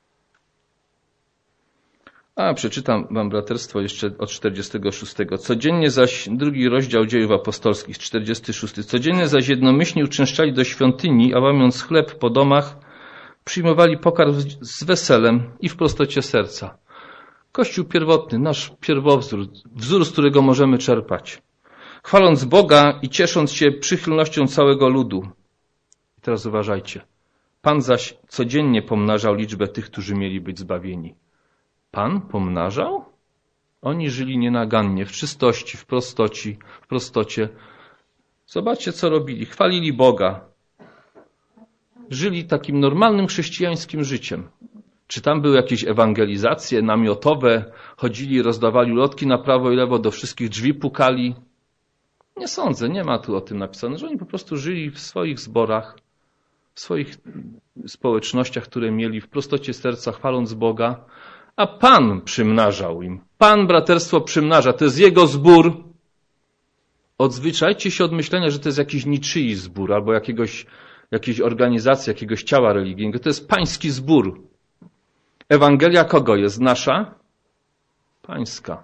A, przeczytam wam, braterstwo, jeszcze od czterdziestego szóstego. Codziennie zaś, drugi rozdział Dziejów Apostolskich, czterdziesty szósty. Codziennie zaś jednomyślnie uczęszczali do świątyni, a łamiąc chleb po domach, przyjmowali pokarm z weselem i w prostocie serca. Kościół pierwotny, nasz pierwowzór, wzór, z którego możemy czerpać. Chwaląc Boga i ciesząc się przychylnością całego ludu. I teraz uważajcie. Pan zaś codziennie pomnażał liczbę tych, którzy mieli być zbawieni. Pan pomnażał? Oni żyli nienagannie, w czystości, w prostoci, w prostocie. Zobaczcie, co robili. Chwalili Boga. Żyli takim normalnym chrześcijańskim życiem. Czy tam były jakieś ewangelizacje namiotowe, chodzili, rozdawali ulotki na prawo i lewo, do wszystkich drzwi pukali? Nie sądzę, nie ma tu o tym napisane, że oni po prostu żyli w swoich zborach, w swoich społecznościach, które mieli, w prostocie serca, chwaląc Boga, a Pan przymnażał im. Pan braterstwo przymnaża, to jest Jego zbór. Odzwyczajcie się od myślenia, że to jest jakiś niczyi zbór albo jakiegoś, jakiejś organizacji, jakiegoś ciała religijnego. To jest pański zbór. Ewangelia kogo jest? Nasza? Pańska.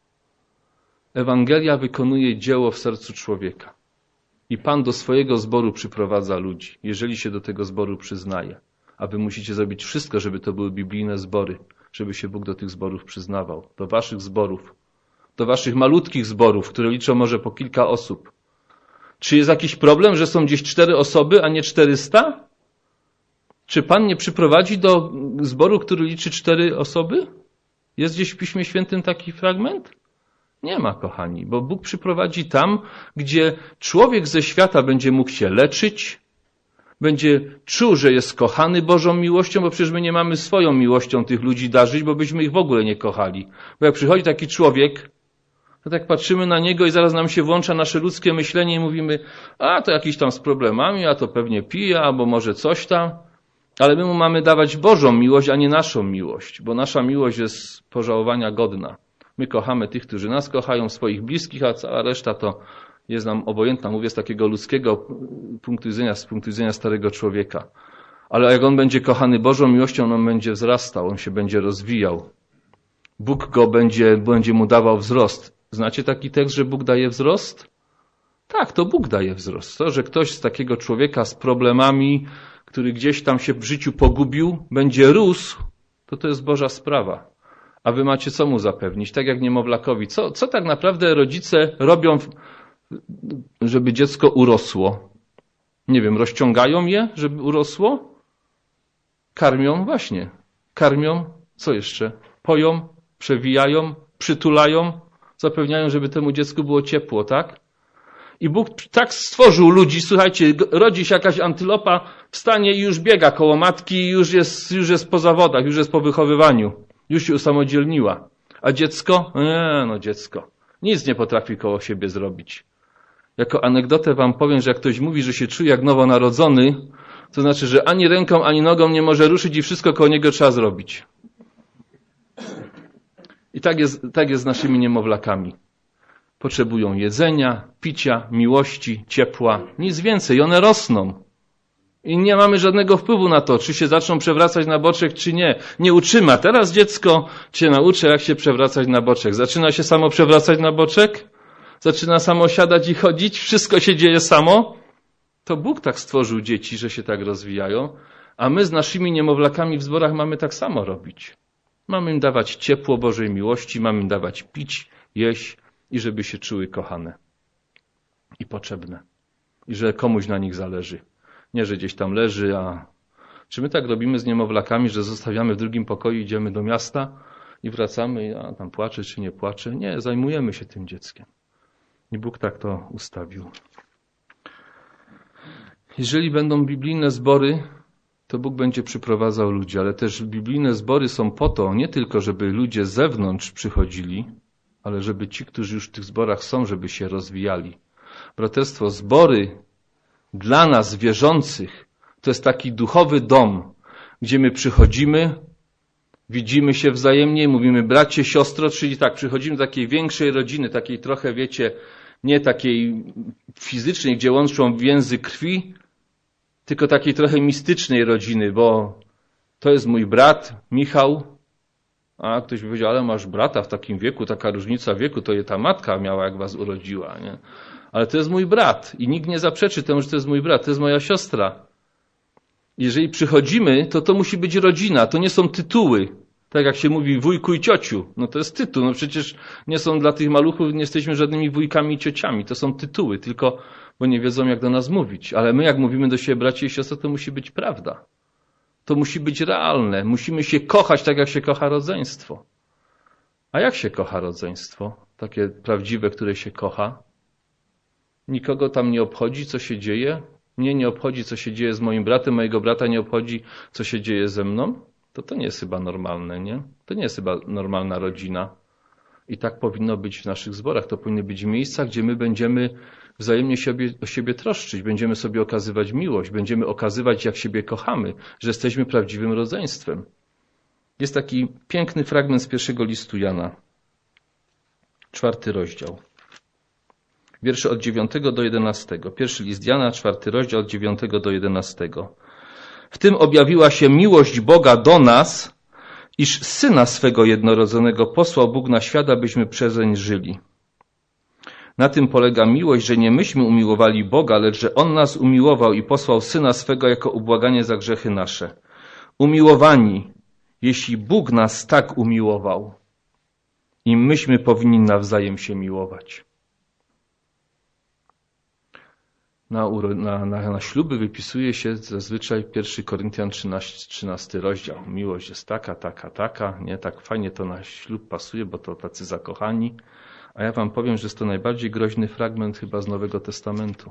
Ewangelia wykonuje dzieło w sercu człowieka. I Pan do swojego zboru przyprowadza ludzi, jeżeli się do tego zboru przyznaje. A wy musicie zrobić wszystko, żeby to były biblijne zbory, żeby się Bóg do tych zborów przyznawał. Do waszych zborów. Do waszych malutkich zborów, które liczą może po kilka osób. Czy jest jakiś problem, że są gdzieś cztery osoby, a nie czterysta? Czy Pan nie przyprowadzi do zboru, który liczy cztery osoby? Jest gdzieś w Piśmie Świętym taki fragment? Nie ma, kochani, bo Bóg przyprowadzi tam, gdzie człowiek ze świata będzie mógł się leczyć, będzie czuł, że jest kochany Bożą miłością, bo przecież my nie mamy swoją miłością tych ludzi darzyć, bo byśmy ich w ogóle nie kochali. Bo jak przychodzi taki człowiek, to tak patrzymy na niego i zaraz nam się włącza nasze ludzkie myślenie i mówimy, a to jakiś tam z problemami, a to pewnie pije, albo może coś tam. Ale my mu mamy dawać Bożą miłość, a nie naszą miłość, bo nasza miłość jest pożałowania godna. My kochamy tych, którzy nas kochają, swoich bliskich, a cała reszta to jest nam obojętna. Mówię z takiego ludzkiego punktu widzenia, z punktu widzenia starego człowieka. Ale jak on będzie kochany Bożą miłością, on będzie wzrastał, on się będzie rozwijał. Bóg go będzie, będzie mu dawał wzrost. Znacie taki tekst, że Bóg daje wzrost? Tak, to Bóg daje wzrost. To, że ktoś z takiego człowieka z problemami, który gdzieś tam się w życiu pogubił, będzie rósł, to to jest Boża sprawa. A wy macie co mu zapewnić? Tak jak niemowlakowi. Co, co tak naprawdę rodzice robią, żeby dziecko urosło? Nie wiem, rozciągają je, żeby urosło? Karmią? Właśnie. Karmią? Co jeszcze? Poją? Przewijają? Przytulają? Zapewniają, żeby temu dziecku było ciepło, tak? I Bóg tak stworzył ludzi, słuchajcie, rodzi się jakaś antylopa, wstanie i już biega koło matki i już jest, już jest po zawodach, już jest po wychowywaniu. Już się usamodzielniła. A dziecko? Nie, no dziecko. Nic nie potrafi koło siebie zrobić. Jako anegdotę wam powiem, że jak ktoś mówi, że się czuje jak nowonarodzony, to znaczy, że ani ręką, ani nogą nie może ruszyć i wszystko koło niego trzeba zrobić. I tak jest, tak jest z naszymi niemowlakami. Potrzebują jedzenia, picia, miłości, ciepła. Nic więcej. One rosną. I nie mamy żadnego wpływu na to, czy się zaczną przewracać na boczek, czy nie. Nie uczymy. A teraz dziecko cię nauczę, jak się przewracać na boczek. Zaczyna się samo przewracać na boczek? Zaczyna samo siadać i chodzić? Wszystko się dzieje samo? To Bóg tak stworzył dzieci, że się tak rozwijają. A my z naszymi niemowlakami w zborach mamy tak samo robić. Mamy im dawać ciepło Bożej miłości, mamy im dawać pić, jeść i żeby się czuły kochane i potrzebne. I że komuś na nich zależy. Nie, że gdzieś tam leży, a czy my tak robimy z niemowlakami, że zostawiamy w drugim pokoju, idziemy do miasta i wracamy, a tam płacze czy nie płacze? Nie, zajmujemy się tym dzieckiem. I Bóg tak to ustawił. Jeżeli będą biblijne zbory, to Bóg będzie przyprowadzał ludzi, ale też biblijne zbory są po to, nie tylko, żeby ludzie z zewnątrz przychodzili, ale żeby ci, którzy już w tych zborach są, żeby się rozwijali. Braterstwo, zbory dla nas, wierzących, to jest taki duchowy dom, gdzie my przychodzimy, widzimy się wzajemnie, mówimy bracie, siostro, czyli tak, przychodzimy do takiej większej rodziny, takiej trochę, wiecie, nie takiej fizycznej, gdzie łączą więzy krwi, tylko takiej trochę mistycznej rodziny, bo to jest mój brat, Michał, a ktoś by powiedział, ale masz brata w takim wieku, taka różnica wieku, to je ta matka miała, jak was urodziła, nie? Ale to jest mój brat i nikt nie zaprzeczy temu, że to jest mój brat, to jest moja siostra. Jeżeli przychodzimy, to to musi być rodzina, to nie są tytuły. Tak jak się mówi wujku i ciociu, no to jest tytuł. No przecież nie są dla tych maluchów, nie jesteśmy żadnymi wujkami i ciociami. To są tytuły, tylko bo nie wiedzą jak do nas mówić. Ale my jak mówimy do siebie bracia i siostry, to musi być prawda. To musi być realne. Musimy się kochać tak jak się kocha rodzeństwo. A jak się kocha rodzeństwo? Takie prawdziwe, które się kocha? Nikogo tam nie obchodzi, co się dzieje? Mnie nie obchodzi, co się dzieje z moim bratem, mojego brata nie obchodzi, co się dzieje ze mną? To to nie jest chyba normalne, nie? To nie jest chyba normalna rodzina. I tak powinno być w naszych zborach. To powinny być miejsca, gdzie my będziemy wzajemnie siebie, o siebie troszczyć, będziemy sobie okazywać miłość, będziemy okazywać, jak siebie kochamy, że jesteśmy prawdziwym rodzeństwem. Jest taki piękny fragment z pierwszego listu Jana, czwarty rozdział. Wiersze od dziewiątego do jedenastego. Pierwszy list Jana, czwarty rozdział, od dziewiątego do jedenastego. W tym objawiła się miłość Boga do nas, iż Syna swego jednorodzonego posłał Bóg na świat, abyśmy przezeń żyli. Na tym polega miłość, że nie myśmy umiłowali Boga, lecz że On nas umiłował i posłał Syna swego jako ubłaganie za grzechy nasze. Umiłowani, jeśli Bóg nas tak umiłował, i myśmy powinni nawzajem się miłować. Na, na, na, na śluby wypisuje się zazwyczaj pierwszy Koryntian trzynasty rozdział. Miłość jest taka, taka, taka. Nie, tak fajnie to na ślub pasuje, bo to tacy zakochani. A ja wam powiem, że jest to najbardziej groźny fragment chyba z Nowego Testamentu.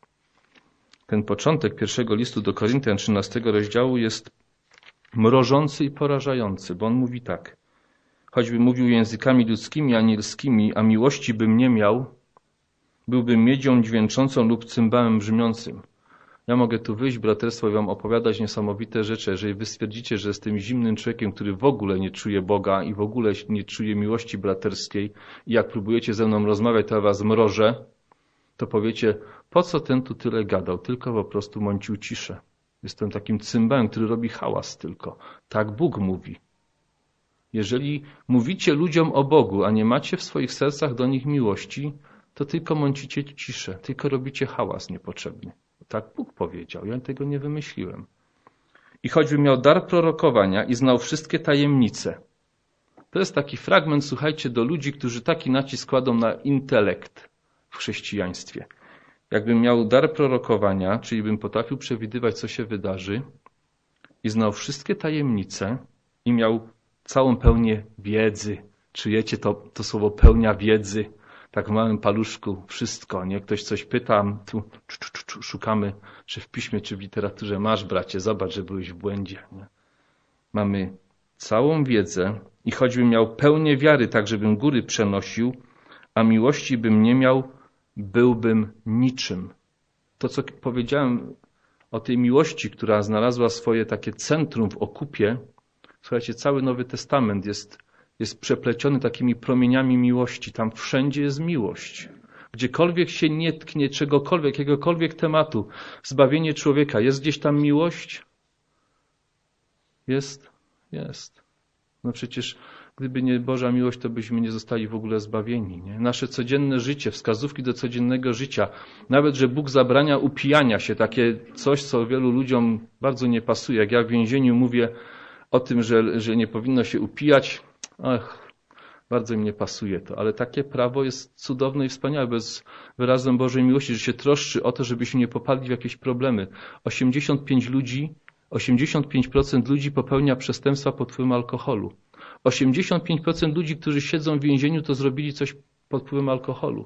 Ten początek pierwszego listu do Koryntian trzynastego rozdziału jest mrożący i porażający, bo on mówi tak. Choćby mówił językami ludzkimi, anielskimi, a miłości bym nie miał, byłbym miedzią dźwięczącą lub cymbałem brzmiącym. Ja mogę tu wyjść, braterstwo, i wam opowiadać niesamowite rzeczy. Jeżeli wy stwierdzicie, że jestem zimnym człowiekiem, który w ogóle nie czuje Boga i w ogóle nie czuje miłości braterskiej i jak próbujecie ze mną rozmawiać, to ja was mrożę, to powiecie, po co ten tu tyle gadał? Tylko po prostu mącił ciszę. Jestem takim cymbałem, który robi hałas tylko. Tak Bóg mówi. Jeżeli mówicie ludziom o Bogu, a nie macie w swoich sercach do nich miłości, to tylko mącicie ciszę, tylko robicie hałas niepotrzebny. Tak Bóg powiedział, ja tego nie wymyśliłem. I choćbym miał dar prorokowania i znał wszystkie tajemnice. To jest taki fragment, słuchajcie, do ludzi, którzy taki nacisk kładą na intelekt w chrześcijaństwie. Jakbym miał dar prorokowania, czyli bym potrafił przewidywać, co się wydarzy i znał wszystkie tajemnice i miał całą pełnię wiedzy. Czujecie to, to słowo pełnia wiedzy? Tak w małym paluszku wszystko, nie? Ktoś coś pyta, tu czu, czu, czu, szukamy, czy w piśmie, czy w literaturze. Masz, bracie, zobacz, że byłeś w błędzie. Nie? Mamy całą wiedzę i choćbym miał pełnię wiary, tak żebym góry przenosił, a miłości bym nie miał, byłbym niczym. To, co powiedziałem o tej miłości, która znalazła swoje takie centrum w okupie, słuchajcie, cały Nowy Testament jest jest przepleciony takimi promieniami miłości. Tam wszędzie jest miłość. Gdziekolwiek się nie tknie czegokolwiek, jakiegokolwiek tematu, zbawienie człowieka, jest gdzieś tam miłość? Jest? Jest. No przecież gdyby nie Boża miłość, to byśmy nie zostali w ogóle zbawieni. Nie? Nasze codzienne życie, wskazówki do codziennego życia, nawet, że Bóg zabrania upijania się, takie coś, co wielu ludziom bardzo nie pasuje. Jak ja w więzieniu mówię o tym, że, że nie powinno się upijać, ach, bardzo im nie pasuje to, ale takie prawo jest cudowne i wspaniałe, bez wyrazem Bożej miłości, że się troszczy o to, żebyśmy nie popadli w jakieś problemy. osiemdziesiąt pięć ludzi, osiemdziesiąt pięć procent ludzi popełnia przestępstwa pod wpływem alkoholu. osiemdziesiąt pięć procent ludzi, którzy siedzą w więzieniu, to zrobili coś pod wpływem alkoholu.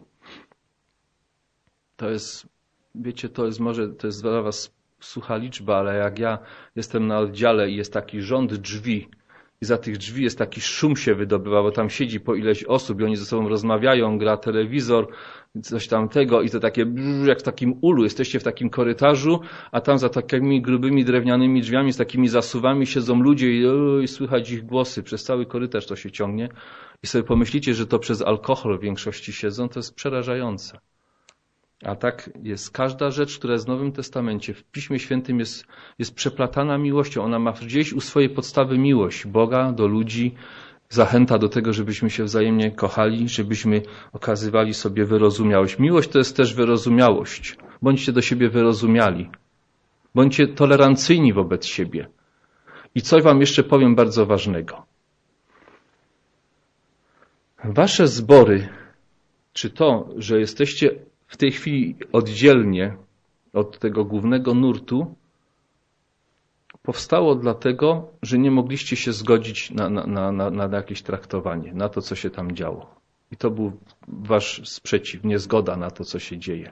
To jest, wiecie, to jest może, to jest dla was sucha liczba, ale jak ja jestem na oddziale i jest taki rząd drzwi, i za tych drzwi jest taki szum się wydobywa, bo tam siedzi po ileś osób i oni ze sobą rozmawiają, gra telewizor, coś tamtego i to takie jak w takim ulu. Jesteście w takim korytarzu, a tam za takimi grubymi drewnianymi drzwiami z takimi zasuwami siedzą ludzie i, i słychać ich głosy. Przez cały korytarz to się ciągnie i sobie pomyślicie, że to przez alkohol w większości siedzą, to jest przerażające. A tak jest każda rzecz, która jest w Nowym Testamencie, w Piśmie Świętym jest, jest przeplatana miłością. Ona ma gdzieś u swojej podstawy miłość Boga do ludzi, zachęta do tego, żebyśmy się wzajemnie kochali, żebyśmy okazywali sobie wyrozumiałość. Miłość to jest też wyrozumiałość. Bądźcie do siebie wyrozumiali. Bądźcie tolerancyjni wobec siebie. I coś wam jeszcze powiem bardzo ważnego. Wasze zbory, czy to, że jesteście w tej chwili oddzielnie od tego głównego nurtu, powstało dlatego, że nie mogliście się zgodzić na, na, na, na jakieś traktowanie, na to, co się tam działo. I to był wasz sprzeciw, niezgoda na to, co się dzieje.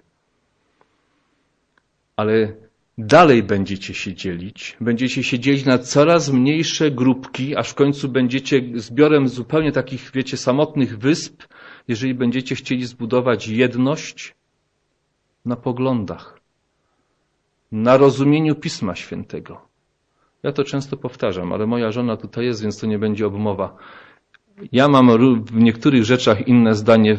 Ale dalej będziecie się dzielić, będziecie się dzielić na coraz mniejsze grupki, aż w końcu będziecie zbiorem zupełnie takich, wiecie, samotnych wysp, jeżeli będziecie chcieli zbudować jedność na poglądach, na rozumieniu Pisma Świętego. Ja to często powtarzam, ale moja żona tutaj jest, więc to nie będzie obmowa. Ja mam w niektórych rzeczach inne zdanie,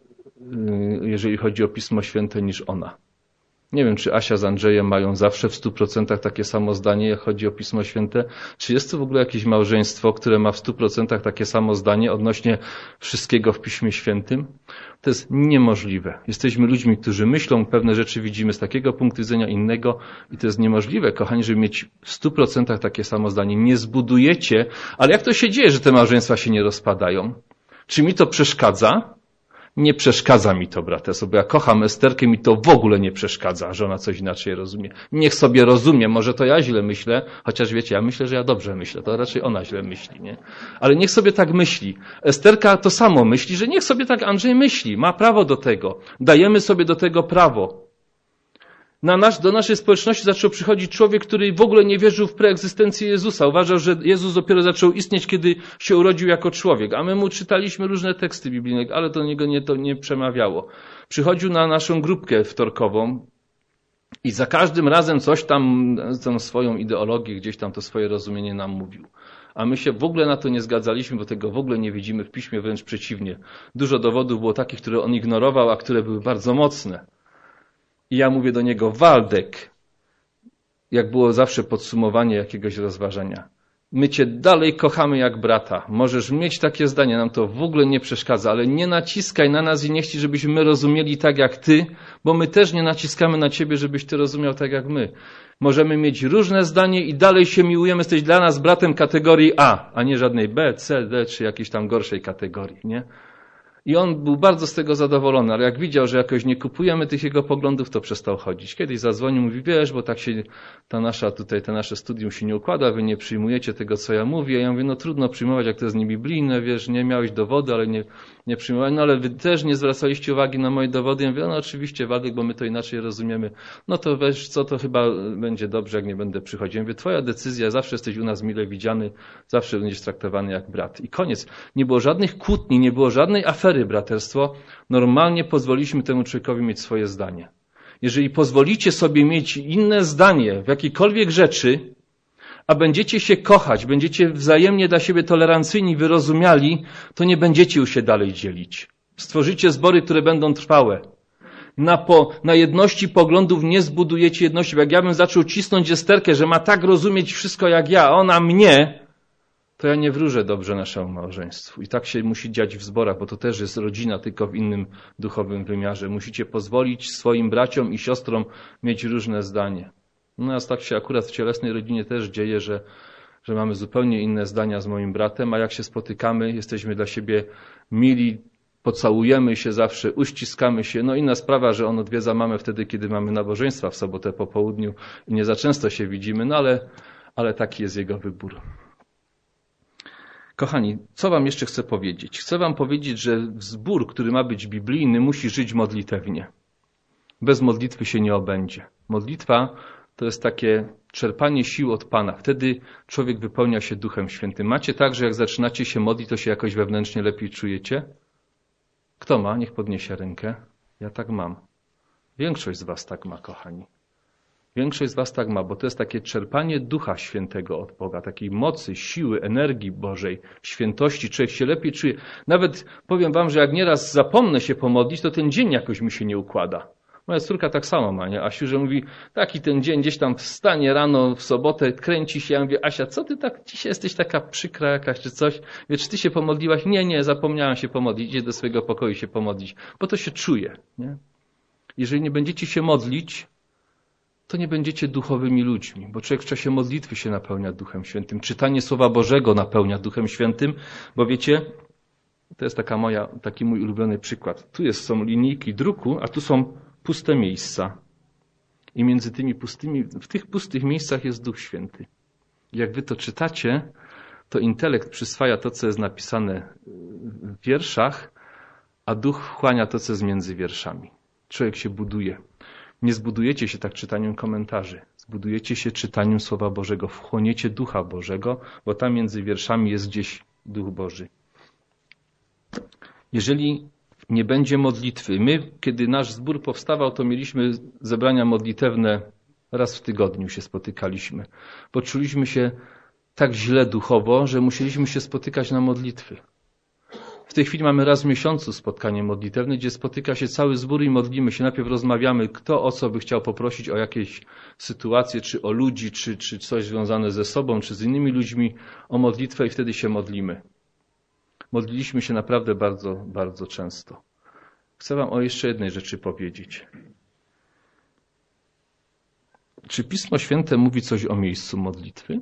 jeżeli chodzi o Pismo Święte, niż ona. Nie wiem, czy Asia z Andrzejem mają zawsze w stu procentach takie samo zdanie, jak chodzi o Pismo Święte. Czy jest to w ogóle jakieś małżeństwo, które ma w stu procentach takie samo zdanie odnośnie wszystkiego w Piśmie Świętym? To jest niemożliwe. Jesteśmy ludźmi, którzy myślą, pewne rzeczy widzimy z takiego punktu widzenia innego i to jest niemożliwe, kochani, żeby mieć w stu procentach takie samo zdanie. Nie zbudujecie, ale jak to się dzieje, że te małżeństwa się nie rozpadają? Czy mi to przeszkadza? Nie przeszkadza mi to, brateso, bo ja kocham Esterkę, mi to w ogóle nie przeszkadza, że ona coś inaczej rozumie. Niech sobie rozumie, może to ja źle myślę, chociaż wiecie, ja myślę, że ja dobrze myślę, to raczej ona źle myśli, nie? Ale niech sobie tak myśli. Esterka to samo myśli, że niech sobie tak Andrzej myśli, ma prawo do tego. Dajemy sobie do tego prawo. Na nasz, do naszej społeczności zaczął przychodzić człowiek, który w ogóle nie wierzył w preegzystencję Jezusa. Uważał, że Jezus dopiero zaczął istnieć, kiedy się urodził jako człowiek. A my mu czytaliśmy różne teksty biblijne, ale do niego nie, to nie przemawiało. Przychodził na naszą grupkę wtorkową i za każdym razem coś tam, tą swoją ideologię, gdzieś tam to swoje rozumienie nam mówił. A my się w ogóle na to nie zgadzaliśmy, bo tego w ogóle nie widzimy w Piśmie, wręcz przeciwnie. Dużo dowodów było takich, które on ignorował, a które były bardzo mocne. I ja mówię do niego, Waldek, jak było zawsze podsumowanie jakiegoś rozważania. My cię dalej kochamy jak brata. Możesz mieć takie zdanie, nam to w ogóle nie przeszkadza, ale nie naciskaj na nas i nie chcij, żebyśmy my rozumieli tak jak ty, bo my też nie naciskamy na ciebie, żebyś ty rozumiał tak jak my. Możemy mieć różne zdanie i dalej się miłujemy, jesteś dla nas bratem kategorii A, a nie żadnej B, C, D czy jakiejś tam gorszej kategorii, nie? I on był bardzo z tego zadowolony, ale jak widział, że jakoś nie kupujemy tych jego poglądów, to przestał chodzić. Kiedyś zadzwonił, mówi, wiesz, bo tak się ta nasza tutaj, te nasze studium się nie układa, wy nie przyjmujecie tego, co ja mówię. Ja mówię, no trudno przyjmować, jak to jest niebiblijne, wiesz, nie miałeś dowody, ale nie, nie przyjmowałeś, no ale wy też nie zwracaliście uwagi na moje dowody. Ja mówię, no oczywiście, Waldek, bo my to inaczej rozumiemy. No to wiesz co, to chyba będzie dobrze, jak nie będę przychodził. Ja mówię, twoja decyzja, zawsze jesteś u nas mile widziany, zawsze będziesz traktowany jak brat. I koniec. Nie było żadnych kłótni, nie było żadnej afery, braterstwo. Normalnie pozwoliliśmy temu człowiekowi mieć swoje zdanie. Jeżeli pozwolicie sobie mieć inne zdanie w jakiejkolwiek rzeczy, a będziecie się kochać, będziecie wzajemnie dla siebie tolerancyjni, wyrozumiali, to nie będziecie już się dalej dzielić. Stworzycie zbory, które będą trwałe. Na, po, na jedności poglądów nie zbudujecie jedności. Bo jak ja bym zaczął cisnąć Esterkę, że ma tak rozumieć wszystko jak ja, a ona mnie, to ja nie wróżę dobrze naszemu małżeństwu. I tak się musi dziać w zborach, bo to też jest rodzina, tylko w innym duchowym wymiarze. Musicie pozwolić swoim braciom i siostrom mieć różne zdanie. U nas tak się akurat w cielesnej rodzinie też dzieje, że, że mamy zupełnie inne zdania z moim bratem, a jak się spotykamy, jesteśmy dla siebie mili, pocałujemy się zawsze, uściskamy się. No inna sprawa, że on odwiedza mamę wtedy, kiedy mamy nabożeństwa w sobotę po południu i nie za często się widzimy, no ale, ale taki jest jego wybór. Kochani, co wam jeszcze chcę powiedzieć? Chcę wam powiedzieć, że zbór, który ma być biblijny, musi żyć modlitewnie. Bez modlitwy się nie obędzie. Modlitwa to jest takie czerpanie sił od Pana. Wtedy człowiek wypełnia się Duchem Świętym. Macie tak, że jak zaczynacie się modlić, to się jakoś wewnętrznie lepiej czujecie? Kto ma? Niech podniesie rękę. Ja tak mam. Większość z was tak ma, kochani. Większość z was tak ma, bo to jest takie czerpanie Ducha Świętego od Boga, takiej mocy, siły, energii Bożej, świętości. Człowiek się lepiej czuje. Nawet powiem wam, że jak nieraz zapomnę się pomodlić, to ten dzień jakoś mi się nie układa. Moja córka tak samo ma, nie? Asiu, że mówi, taki ten dzień gdzieś tam wstanie rano w sobotę, kręci się. Ja mówię, Asia, co ty tak dzisiaj jesteś taka przykra jakaś czy coś? Wie, czy ty się pomodliłaś? Nie, nie, zapomniałam się pomodlić. Idzie do swojego pokoju się pomodlić, bo to się czuje, nie? Jeżeli nie będziecie się modlić, to nie będziecie duchowymi ludźmi, bo człowiek w czasie modlitwy się napełnia Duchem Świętym. Czytanie Słowa Bożego napełnia Duchem Świętym, bo wiecie, to jest taka moja, taki mój ulubiony przykład. Tu jest, są linijki druku, a tu są puste miejsca. I między tymi pustymi, w tych pustych miejscach jest Duch Święty. Jak wy to czytacie, to intelekt przyswaja to, co jest napisane w wierszach, a duch wchłania to, co jest między wierszami. Człowiek się buduje. Nie zbudujecie się tak czytaniem komentarzy. Zbudujecie się czytaniem Słowa Bożego. Wchłoniecie Ducha Bożego, bo tam między wierszami jest gdzieś Duch Boży. Jeżeli nie będzie modlitwy, my, kiedy nasz zbór powstawał, to mieliśmy zebrania modlitewne, raz w tygodniu się spotykaliśmy. Poczuliśmy się tak źle duchowo, że musieliśmy się spotykać na modlitwy. W tej chwili mamy raz w miesiącu spotkanie modlitewne, gdzie spotyka się cały zbór i modlimy się. Najpierw rozmawiamy, kto o co by chciał poprosić, o jakieś sytuacje, czy o ludzi, czy, czy coś związane ze sobą, czy z innymi ludźmi, o modlitwę i wtedy się modlimy. Modliliśmy się naprawdę bardzo, bardzo często. Chcę wam o jeszcze jednej rzeczy powiedzieć. Czy Pismo Święte mówi coś o miejscu modlitwy?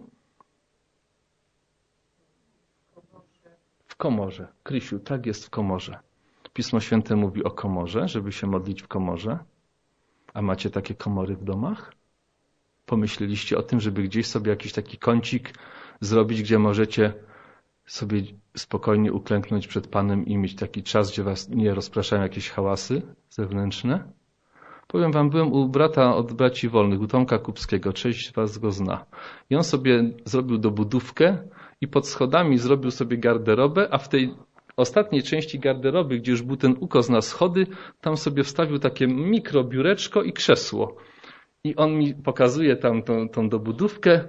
W komorze. Krysiu, tak jest w komorze. Pismo Święte mówi o komorze, żeby się modlić w komorze. A macie takie komory w domach? Pomyśleliście o tym, żeby gdzieś sobie jakiś taki kącik zrobić, gdzie możecie sobie spokojnie uklęknąć przed Panem i mieć taki czas, gdzie was nie rozpraszają jakieś hałasy zewnętrzne? Powiem wam, byłem u brata od braci wolnych, u Tomka Kupskiego, część was go zna. I on sobie zrobił dobudówkę i pod schodami zrobił sobie garderobę, a w tej ostatniej części garderoby, gdzie już był ten ukos na schody, tam sobie wstawił takie mikrobiureczko i krzesło. I on mi pokazuje tam tą, tą dobudówkę,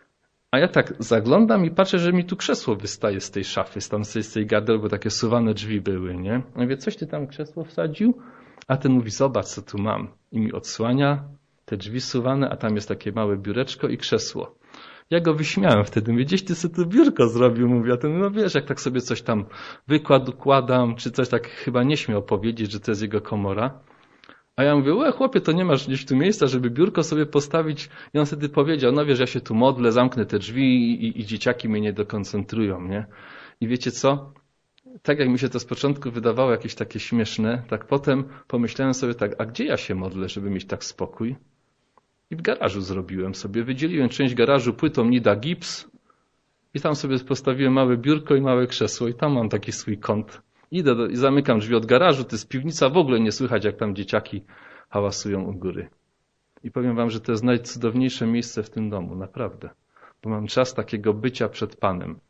a ja tak zaglądam i patrzę, że mi tu krzesło wystaje z tej szafy, z, tam, z tej garderoby, bo takie suwane drzwi były, nie? Ja mówię, coś ty tam krzesło wsadził? A ten mówi, zobacz, co tu mam. I mi odsłania te drzwi suwane, a tam jest takie małe biureczko i krzesło. Ja go wyśmiałem wtedy. Mówię, gdzieś ty sobie tu biurko zrobił. Mówię, a ten, no wiesz, jak tak sobie coś tam wykład układam, czy coś tak chyba nie śmiał powiedzieć, że to jest jego komora. A ja mówię, łe chłopie, to nie masz gdzieś tu miejsca, żeby biurko sobie postawić. I on wtedy powiedział, no wiesz, ja się tu modlę, zamknę te drzwi i, i, i dzieciaki mnie nie dokoncentrują, nie? I wiecie co? Tak jak mi się to z początku wydawało jakieś takie śmieszne, tak potem pomyślałem sobie tak, a gdzie ja się modlę, żeby mieć tak spokój? I w garażu zrobiłem sobie, wydzieliłem część garażu płytą Nida gips i tam sobie postawiłem małe biurko i małe krzesło i tam mam taki swój kąt. Idę do, i zamykam drzwi od garażu, to jest piwnica, w ogóle nie słychać, jak tam dzieciaki hałasują u góry. I powiem wam, że to jest najcudowniejsze miejsce w tym domu, naprawdę. Bo mam czas takiego bycia przed Panem.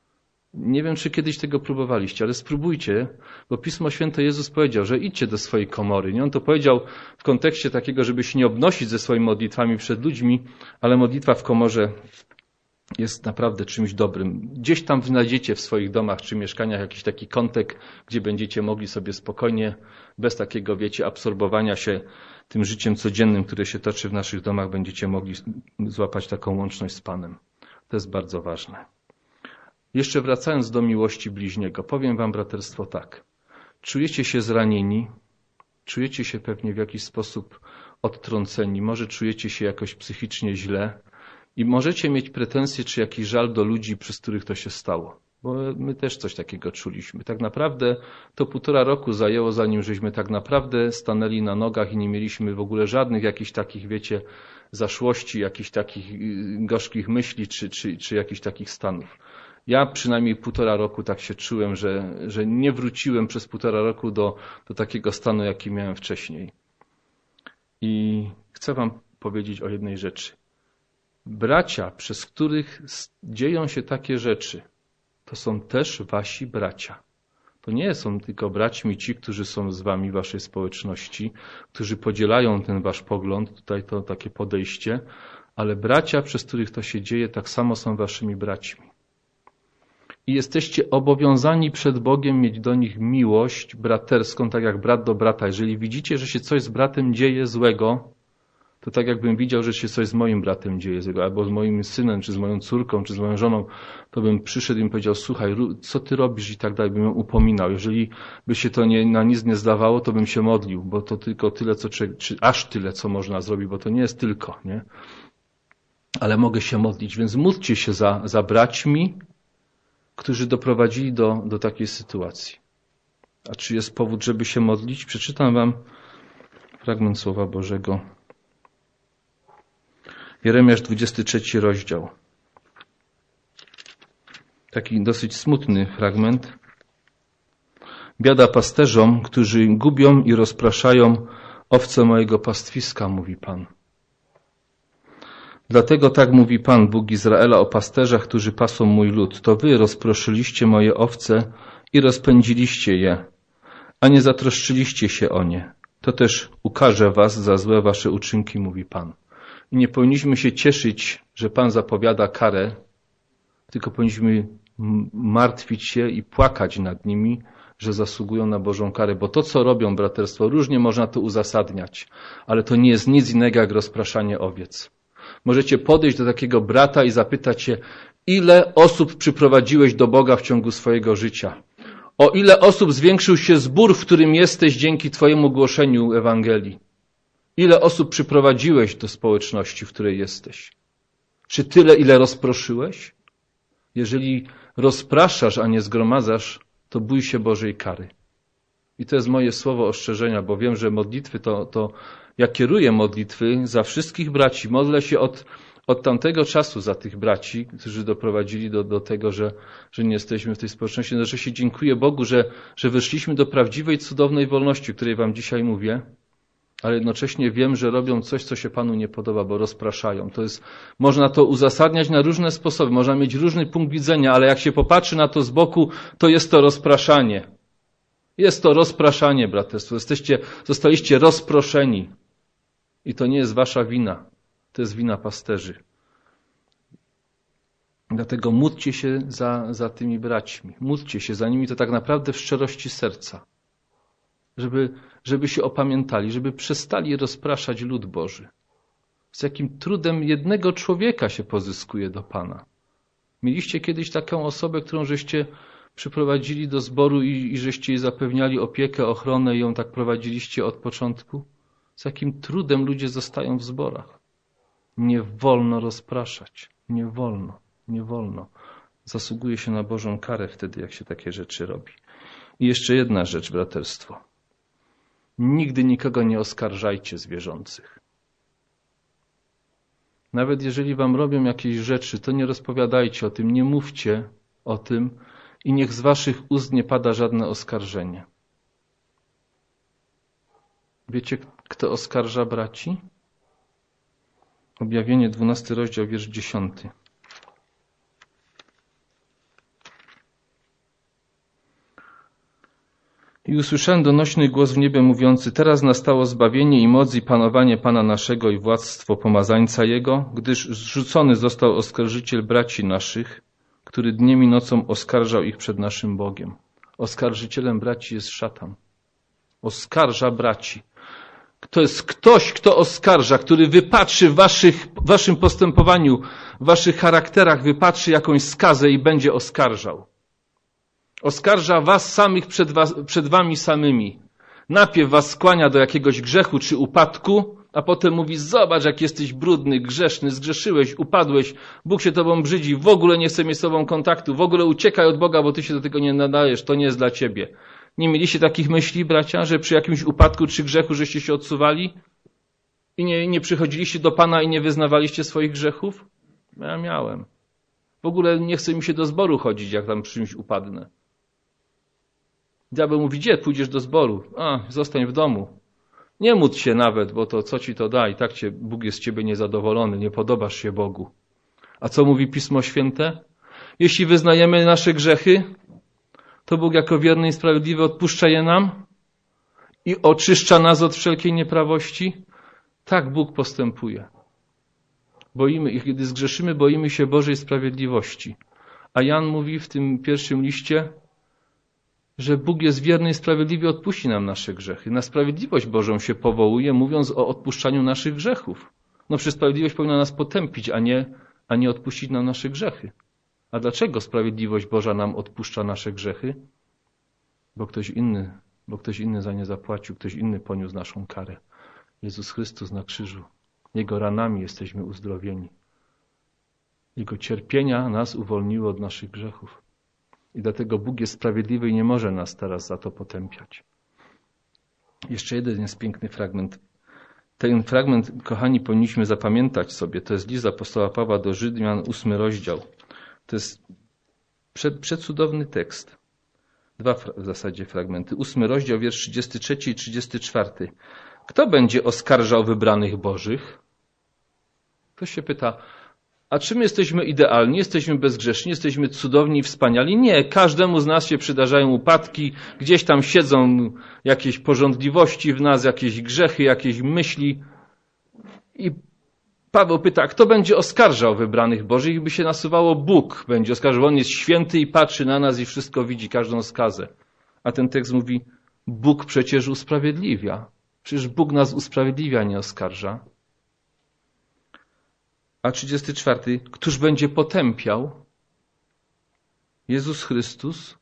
Nie wiem, czy kiedyś tego próbowaliście, ale spróbujcie, bo Pismo Święte Jezus powiedział, że idźcie do swojej komory. Nie? On to powiedział w kontekście takiego, żeby się nie obnosić ze swoimi modlitwami przed ludźmi, ale modlitwa w komorze jest naprawdę czymś dobrym. Gdzieś tam znajdziecie w swoich domach czy mieszkaniach jakiś taki kątek, gdzie będziecie mogli sobie spokojnie, bez takiego, wiecie, absorbowania się tym życiem codziennym, które się toczy w naszych domach, będziecie mogli złapać taką łączność z Panem. To jest bardzo ważne. Jeszcze wracając do miłości bliźniego, powiem wam, braterstwo, tak. Czujecie się zranieni, czujecie się pewnie w jakiś sposób odtrąceni, może czujecie się jakoś psychicznie źle i możecie mieć pretensje czy jakiś żal do ludzi, przez których to się stało. Bo my też coś takiego czuliśmy. Tak naprawdę to półtora roku zajęło, zanim żeśmy tak naprawdę stanęli na nogach i nie mieliśmy w ogóle żadnych jakichś takich, wiecie, zaszłości, jakichś takich gorzkich myśli czy, czy, czy jakichś takich stanów. Ja przynajmniej półtora roku tak się czułem, że, że nie wróciłem przez półtora roku do, do takiego stanu, jaki miałem wcześniej. I chcę wam powiedzieć o jednej rzeczy. Bracia, przez których dzieją się takie rzeczy, to są też wasi bracia. To nie są tylko braćmi ci, którzy są z wami w waszej społeczności, którzy podzielają ten wasz pogląd, tutaj to takie podejście, ale bracia, przez których to się dzieje, tak samo są waszymi braćmi. I jesteście obowiązani przed Bogiem mieć do nich miłość braterską, tak jak brat do brata. Jeżeli widzicie, że się coś z bratem dzieje złego, to tak jakbym widział, że się coś z moim bratem dzieje, albo z moim synem, czy z moją córką, czy z moją żoną, to bym przyszedł i im powiedział, słuchaj, co ty robisz i tak dalej, bym ją upominał. Jeżeli by się to nie, na nic nie zdawało, to bym się modlił, bo to tylko tyle, co, czy aż tyle, co można zrobić, bo to nie jest tylko, nie? Ale mogę się modlić, więc módlcie się za, za braćmi, którzy doprowadzili do, do takiej sytuacji. A czy jest powód, żeby się modlić? Przeczytam wam fragment Słowa Bożego. Jeremiasz, dwudziesty trzeci rozdział. Taki dosyć smutny fragment. Biada pasterzom, którzy gubią i rozpraszają owce mojego pastwiska, mówi Pan. Dlatego tak mówi Pan, Bóg Izraela, o pasterzach, którzy pasą mój lud. To wy rozproszyliście moje owce i rozpędziliście je, a nie zatroszczyliście się o nie. To też ukaże was za złe wasze uczynki, mówi Pan. I nie powinniśmy się cieszyć, że Pan zapowiada karę, tylko powinniśmy martwić się i płakać nad nimi, że zasługują na Bożą karę. Bo to, co robią, braterstwo, różnie można to uzasadniać, ale to nie jest nic innego jak rozpraszanie owiec. Możecie podejść do takiego brata i zapytać się, ile osób przyprowadziłeś do Boga w ciągu swojego życia? O ile osób zwiększył się zbór, w którym jesteś dzięki Twojemu głoszeniu Ewangelii? Ile osób przyprowadziłeś do społeczności, w której jesteś? Czy tyle, ile rozproszyłeś? Jeżeli rozpraszasz, a nie zgromadzasz, to bój się Bożej kary. I to jest moje słowo ostrzeżenia, bo wiem, że modlitwy to, to ja kieruję modlitwy za wszystkich braci. Modlę się od, od tamtego czasu za tych braci, którzy doprowadzili do, do tego, że, że nie jesteśmy w tej społeczności. Znaczy się dziękuję Bogu, że, że weszliśmy do prawdziwej, cudownej wolności, o której wam dzisiaj mówię, ale jednocześnie wiem, że robią coś, co się Panu nie podoba, bo rozpraszają. To jest, można to uzasadniać na różne sposoby, można mieć różny punkt widzenia, ale jak się popatrzy na to z boku, to jest to rozpraszanie. Jest to rozpraszanie, braterstwo. Jesteście, zostaliście rozproszeni. I to nie jest wasza wina. To jest wina pasterzy. Dlatego módlcie się za, za tymi braćmi. Módlcie się za nimi to tak naprawdę w szczerości serca. Żeby, żeby się opamiętali, żeby przestali rozpraszać lud Boży. Z jakim trudem jednego człowieka się pozyskuje do Pana. Mieliście kiedyś taką osobę, którą żeście przyprowadzili do zboru i, i żeście jej zapewniali opiekę, ochronę i ją tak prowadziliście od początku? Z jakim trudem ludzie zostają w zborach. Nie wolno rozpraszać. Nie wolno. Nie wolno. Zasługuje się na Bożą karę wtedy, jak się takie rzeczy robi. I jeszcze jedna rzecz, braterstwo. Nigdy nikogo nie oskarżajcie z wierzących. Nawet jeżeli wam robią jakieś rzeczy, to nie rozpowiadajcie o tym, nie mówcie o tym i niech z waszych ust nie pada żadne oskarżenie. Wiecie, kto oskarża braci? Objawienie, dwunasty rozdział, wiersz dziesiąty. I usłyszałem donośny głos w niebie mówiący, teraz nastało zbawienie i moc i panowanie Pana naszego i władztwo pomazańca Jego, gdyż zrzucony został oskarżyciel braci naszych, który dniem i nocą oskarżał ich przed naszym Bogiem. Oskarżycielem braci jest szatan. Oskarża braci. To jest ktoś, kto oskarża, który wypatrzy w waszych, waszym postępowaniu, w waszych charakterach, wypatrzy jakąś skazę i będzie oskarżał. Oskarża was samych przed, was, przed wami samymi. Najpierw was skłania do jakiegoś grzechu czy upadku, a potem mówi, zobacz jak jesteś brudny, grzeszny, zgrzeszyłeś, upadłeś, Bóg się tobą brzydzi, w ogóle nie chce mieć z tobą kontaktu, w ogóle uciekaj od Boga, bo ty się do tego nie nadajesz, to nie jest dla ciebie. Nie mieliście takich myśli, bracia, że przy jakimś upadku czy grzechu żeście się odsuwali i nie, nie przychodziliście do Pana i nie wyznawaliście swoich grzechów? Ja miałem. W ogóle nie chce mi się do zboru chodzić, jak tam przy czymś upadnę. Diabeł mówi, gdzie pójdziesz do zboru? A, zostań w domu. Nie módl się nawet, bo to co ci to da? I tak cię, Bóg jest z ciebie niezadowolony, nie podobasz się Bogu. A co mówi Pismo Święte? Jeśli wyznajemy nasze grzechy, to Bóg jako wierny i sprawiedliwy odpuszcza je nam i oczyszcza nas od wszelkiej nieprawości. Tak Bóg postępuje. Boimy ich, kiedy zgrzeszymy, boimy się Bożej sprawiedliwości. A Jan mówi w tym pierwszym liście, że Bóg jest wierny i sprawiedliwy, odpuści nam nasze grzechy. Na sprawiedliwość Bożą się powołuje, mówiąc o odpuszczaniu naszych grzechów. No przecież sprawiedliwość powinna nas potępić, a nie, a nie odpuścić nam nasze grzechy. A dlaczego sprawiedliwość Boża nam odpuszcza nasze grzechy? Bo ktoś inny, bo ktoś inny za nie zapłacił, ktoś inny poniósł naszą karę. Jezus Chrystus na krzyżu. Jego ranami jesteśmy uzdrowieni. Jego cierpienia nas uwolniły od naszych grzechów. I dlatego Bóg jest sprawiedliwy i nie może nas teraz za to potępiać. Jeszcze jeden jest piękny fragment. Ten fragment, kochani, powinniśmy zapamiętać sobie. To jest list apostoła Pawła do Rzymian, ósmy rozdział. To jest prze, przecudowny tekst. Dwa w zasadzie fragmenty. Ósmy rozdział, wiersz trzydziesty trzeci i trzydziesty czwarty. Kto będzie oskarżał wybranych Bożych? Ktoś się pyta, a czy my jesteśmy idealni, jesteśmy bezgrzeszni, jesteśmy cudowni i wspaniali? Nie, każdemu z nas się przydarzają upadki, gdzieś tam siedzą jakieś porządliwości w nas, jakieś grzechy, jakieś myśli. I Paweł pyta, kto będzie oskarżał wybranych Bożych? I by się nasuwało Bóg będzie oskarżał. On jest święty i patrzy na nas i wszystko widzi, każdą skazę. A ten tekst mówi, Bóg przecież usprawiedliwia. Przecież Bóg nas usprawiedliwia, nie oskarża. A trzydziesty czwarty. Któż będzie potępiał? Jezus Chrystus,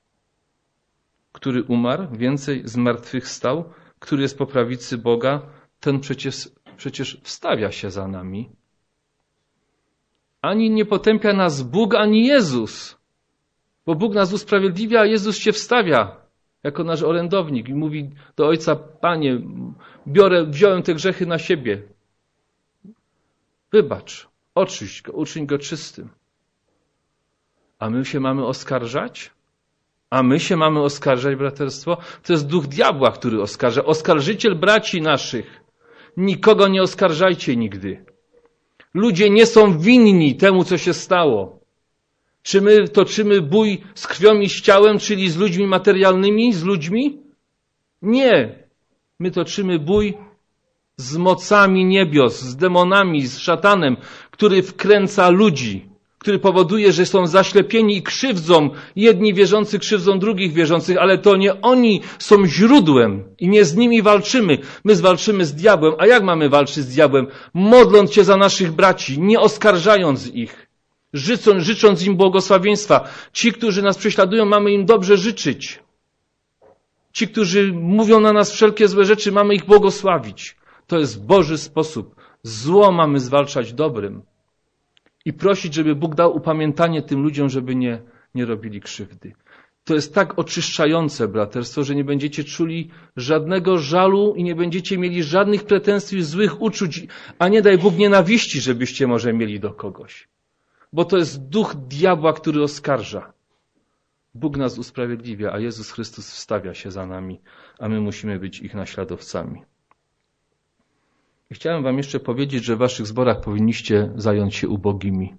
który umarł, więcej zmartwychwstał, który jest po prawicy Boga, ten przecież, przecież wstawia się za nami. Ani nie potępia nas Bóg, ani Jezus. Bo Bóg nas usprawiedliwia, a Jezus się wstawia jako nasz orędownik i mówi do Ojca, Panie, biorę, wziąłem te grzechy na siebie. Wybacz, oczyść go, uczyń go czystym. A my się mamy oskarżać? A my się mamy oskarżać, braterstwo? To jest duch diabła, który oskarża. Oskarżyciel braci naszych. Nikogo nie oskarżajcie nigdy. Ludzie nie są winni temu, co się stało. Czy my toczymy bój z krwią i z ciałem, czyli z ludźmi materialnymi, z ludźmi? Nie. My toczymy bój z mocami niebios, z demonami, z szatanem, który wkręca ludzi, który powoduje, że są zaślepieni i krzywdzą. Jedni wierzący krzywdzą drugich wierzących, ale to nie oni są źródłem i nie z nimi walczymy. My zwalczymy z diabłem. A jak mamy walczyć z diabłem? Modląc się za naszych braci, nie oskarżając ich, życząc, życząc im błogosławieństwa. Ci, którzy nas prześladują, mamy im dobrze życzyć. Ci, którzy mówią na nas wszelkie złe rzeczy, mamy ich błogosławić. To jest Boży sposób. Zło mamy zwalczać dobrym. I prosić, żeby Bóg dał upamiętanie tym ludziom, żeby nie, nie robili krzywdy. To jest tak oczyszczające, braterstwo, że nie będziecie czuli żadnego żalu i nie będziecie mieli żadnych pretensji, złych uczuć, a nie daj Bóg nienawiści, żebyście może mieli do kogoś. Bo to jest duch diabła, który oskarża. Bóg nas usprawiedliwia, a Jezus Chrystus wstawia się za nami, a my musimy być ich naśladowcami. I chciałem wam jeszcze powiedzieć, że w waszych zborach powinniście zająć się ubogimi.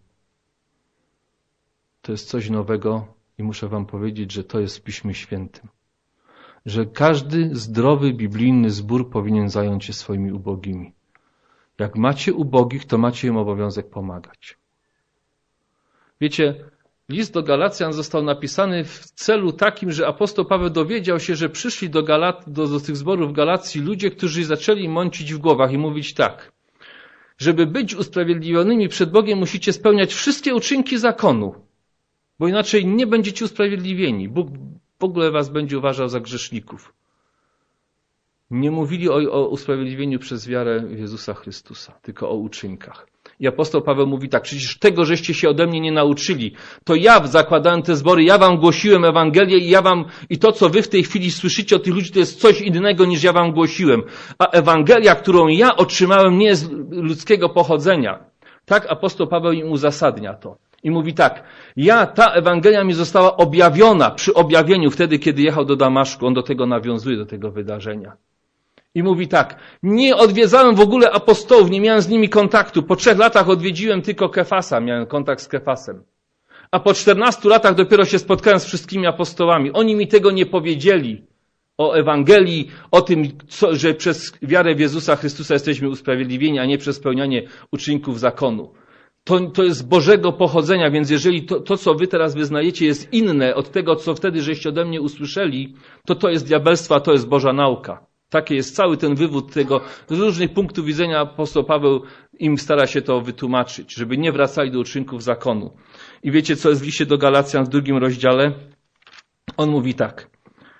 To jest coś nowego i muszę wam powiedzieć, że to jest w Piśmie Świętym. Że każdy zdrowy, biblijny zbór powinien zająć się swoimi ubogimi. Jak macie ubogich, to macie im obowiązek pomagać. Wiecie, list do Galacjan został napisany w celu takim, że apostoł Paweł dowiedział się, że przyszli do, Galat, do, do tych zborów w Galacji ludzie, którzy zaczęli mącić w głowach i mówić tak. Żeby być usprawiedliwionymi przed Bogiem, musicie spełniać wszystkie uczynki zakonu, bo inaczej nie będziecie usprawiedliwieni. Bóg w ogóle was będzie uważał za grzeszników. Nie mówili o, o usprawiedliwieniu przez wiarę w Jezusa Chrystusa, tylko o uczynkach. I apostoł Paweł mówi tak, przecież tego, żeście się ode mnie nie nauczyli. To ja zakładałem te zbory, ja wam głosiłem Ewangelię i ja wam, i to, co wy w tej chwili słyszycie od tych ludzi, to jest coś innego, niż ja wam głosiłem. A Ewangelia, którą ja otrzymałem, nie jest ludzkiego pochodzenia. Tak apostoł Paweł im uzasadnia to. I mówi tak, ja, ta Ewangelia mi została objawiona przy objawieniu, wtedy, kiedy jechał do Damaszku. On do tego nawiązuje, do tego wydarzenia. I mówi tak, nie odwiedzałem w ogóle apostołów, nie miałem z nimi kontaktu. Po trzech latach odwiedziłem tylko Kefasa, miałem kontakt z Kefasem. A po czternastu latach dopiero się spotkałem z wszystkimi apostołami. Oni mi tego nie powiedzieli o Ewangelii, o tym, co, że przez wiarę w Jezusa Chrystusa jesteśmy usprawiedliwieni, a nie przez spełnianie uczynków zakonu. To, to jest z Bożego pochodzenia, więc jeżeli to, to, co wy teraz wyznajecie, jest inne od tego, co wtedy żeście ode mnie usłyszeli, to to jest diabelstwo, a to jest Boża nauka. Taki jest cały ten wywód tego, z różnych punktów widzenia apostoł Paweł im stara się to wytłumaczyć, żeby nie wracali do uczynków zakonu. I wiecie, co jest w liście do Galacjan w drugim rozdziale? On mówi tak.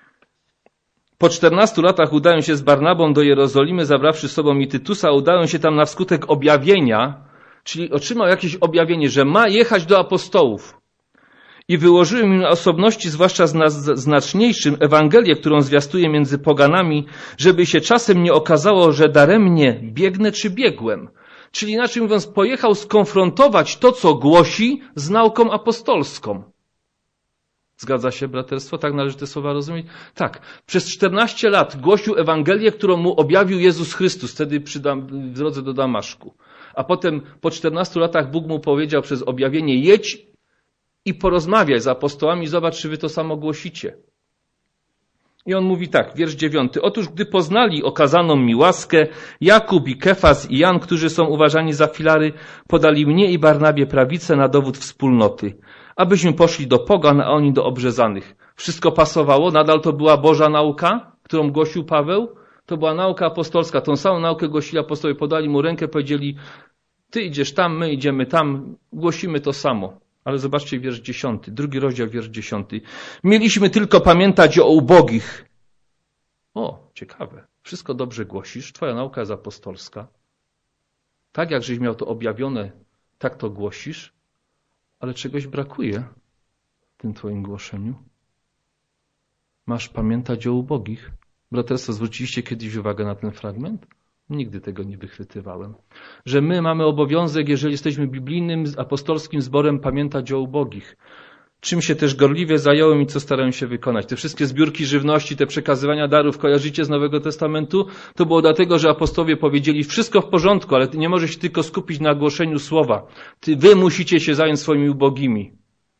Po czternastu latach udają się z Barnabą do Jerozolimy, zabrawszy z sobą i Tytusa, udają się tam na wskutek objawienia, czyli otrzymał jakieś objawienie, że ma jechać do apostołów. I wyłożyłem im na osobności, zwłaszcza znaczniejszym, Ewangelię, którą zwiastuję między poganami, żeby się czasem nie okazało, że daremnie biegnę czy biegłem. Czyli inaczej mówiąc, pojechał skonfrontować to, co głosi, z nauką apostolską. Zgadza się, braterstwo? Tak należy te słowa rozumieć? Tak. Przez czternaście lat głosił Ewangelię, którą mu objawił Jezus Chrystus, wtedy przy dam, w drodze do Damaszku. A potem po czternastu latach Bóg mu powiedział przez objawienie: jedź i porozmawiaj z apostołami, zobacz, czy wy to samo głosicie. I on mówi tak, wiersz dziewiąty. Otóż gdy poznali okazaną mi łaskę, Jakub i Kefas i Jan, którzy są uważani za filary, podali mnie i Barnabie prawicę na dowód wspólnoty, abyśmy poszli do pogan, a oni do obrzezanych. Wszystko pasowało, nadal to była Boża nauka, którą głosił Paweł. To była nauka apostolska, tą samą naukę głosili apostołowie, podali mu rękę, powiedzieli: ty idziesz tam, my idziemy tam, głosimy to samo. Ale zobaczcie wiersz dziesiąty, drugi rozdział, wiersz dziesiąty. Mieliśmy tylko pamiętać o ubogich. O, ciekawe. Wszystko dobrze głosisz, twoja nauka jest apostolska. Tak jak żeś miał to objawione, tak to głosisz, ale czegoś brakuje w tym twoim głoszeniu. Masz pamiętać o ubogich. Braterstwo, zwróciliście kiedyś uwagę na ten fragment? Nigdy tego nie wychwytywałem. Że my mamy obowiązek, jeżeli jesteśmy biblijnym, apostolskim zborem, pamiętać o ubogich. Czym się też gorliwie zająłem i co starałem się wykonać. Te wszystkie zbiórki żywności, te przekazywania darów, kojarzycie z Nowego Testamentu? To było dlatego, że apostołowie powiedzieli: wszystko w porządku, ale ty nie możesz się tylko skupić na głoszeniu słowa. Ty, wy musicie się zająć swoimi ubogimi.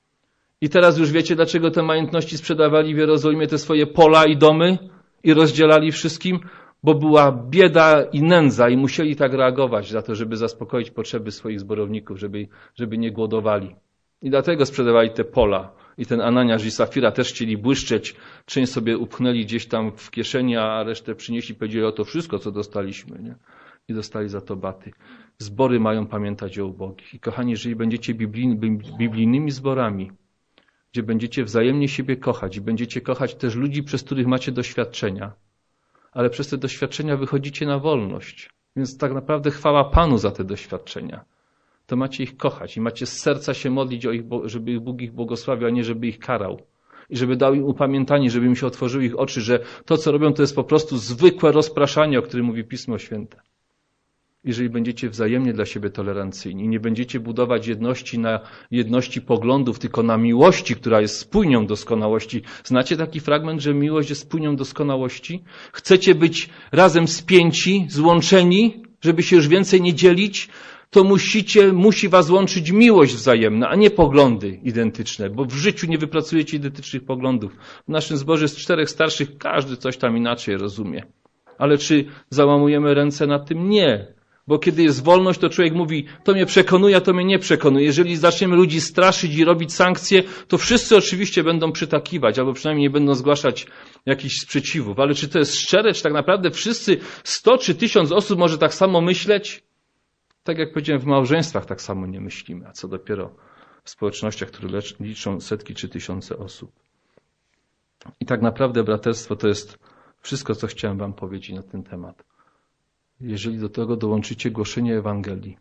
I teraz już wiecie, dlaczego te majątności sprzedawali w Jerozolimie, te swoje pola i domy i rozdzielali wszystkim? Bo była bieda i nędza i musieli tak reagować za to, żeby zaspokoić potrzeby swoich zborowników, żeby, żeby nie głodowali. I dlatego sprzedawali te pola. I ten Ananiasz i Safira też chcieli błyszczeć. Część sobie upchnęli gdzieś tam w kieszeni, a resztę przynieśli i powiedzieli: o to wszystko, co dostaliśmy. Nie? I dostali za to baty. Zbory mają pamiętać o ubogich. I kochani, jeżeli będziecie biblijnymi zborami, gdzie będziecie wzajemnie siebie kochać i będziecie kochać też ludzi, przez których macie doświadczenia, ale przez te doświadczenia wychodzicie na wolność. Więc tak naprawdę chwała Panu za te doświadczenia. To macie ich kochać i macie z serca się modlić, o ich, żeby Bóg ich błogosławił, a nie żeby ich karał. I żeby dał im upamiętanie, żeby im się otworzyły ich oczy, że to, co robią, to jest po prostu zwykłe rozpraszanie, o którym mówi Pismo Święte. Jeżeli będziecie wzajemnie dla siebie tolerancyjni, nie będziecie budować jedności na jedności poglądów, tylko na miłości, która jest spójnią doskonałości. Znacie taki fragment, że miłość jest spójnią doskonałości? Chcecie być razem spięci, złączeni, żeby się już więcej nie dzielić? To musicie, musi was łączyć miłość wzajemna, a nie poglądy identyczne, bo w życiu nie wypracujecie identycznych poglądów. W naszym zborze z czterech starszych każdy coś tam inaczej rozumie. Ale czy załamujemy ręce nad tym? Nie. Bo kiedy jest wolność, to człowiek mówi: to mnie przekonuje, a to mnie nie przekonuje. Jeżeli zaczniemy ludzi straszyć i robić sankcje, to wszyscy oczywiście będą przytakiwać, albo przynajmniej nie będą zgłaszać jakichś sprzeciwów. Ale czy to jest szczere? Czy tak naprawdę wszyscy sto czy tysiąc osób może tak samo myśleć? Tak jak powiedziałem, w małżeństwach tak samo nie myślimy, a co dopiero w społecznościach, które liczą setki czy tysiące osób. I tak naprawdę, braterstwo, to jest wszystko, co chciałem wam powiedzieć na ten temat. Jeżeli do tego dołączycie głoszenie Ewangelii,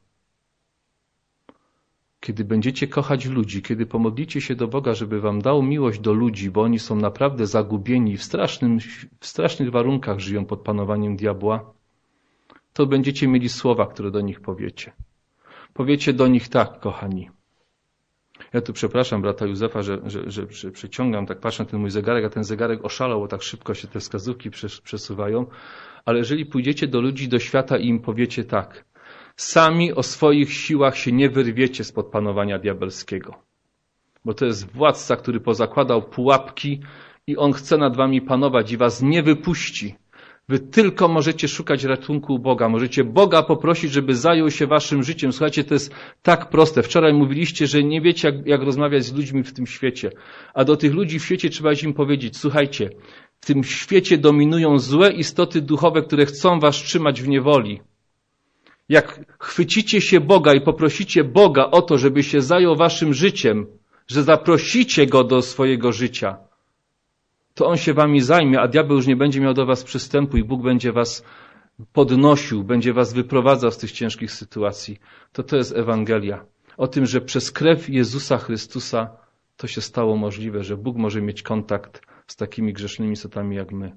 kiedy będziecie kochać ludzi, kiedy pomodlicie się do Boga, żeby wam dał miłość do ludzi, bo oni są naprawdę zagubieni, w, strasznym, w strasznych warunkach żyją pod panowaniem diabła, to będziecie mieli słowa, które do nich powiecie. Powiecie do nich tak: kochani. Ja tu przepraszam brata Józefa, że, że, że, że przeciągam, tak patrzę na ten mój zegarek, a ten zegarek oszalał, bo tak szybko się te wskazówki przesuwają. Ale jeżeli pójdziecie do ludzi, do świata i im powiecie tak: sami o swoich siłach się nie wyrwiecie spod panowania diabelskiego. Bo to jest władca, który pozakładał pułapki i on chce nad wami panować i was nie wypuści. Wy tylko możecie szukać ratunku u Boga. Możecie Boga poprosić, żeby zajął się waszym życiem. Słuchajcie, to jest tak proste. Wczoraj mówiliście, że nie wiecie, jak, jak rozmawiać z ludźmi w tym świecie. A do tych ludzi w świecie trzeba im powiedzieć: słuchajcie, W tym świecie dominują złe istoty duchowe, które chcą was trzymać w niewoli. Jak chwycicie się Boga i poprosicie Boga o to, żeby się zajął waszym życiem, że zaprosicie Go do swojego życia, to On się wami zajmie, a diabeł już nie będzie miał do was przystępu i Bóg będzie was podnosił, będzie was wyprowadzał z tych ciężkich sytuacji. To to jest Ewangelia. O tym, że przez krew Jezusa Chrystusa to się stało możliwe, że Bóg może mieć kontakt z takimi grzesznymi istotami jak my.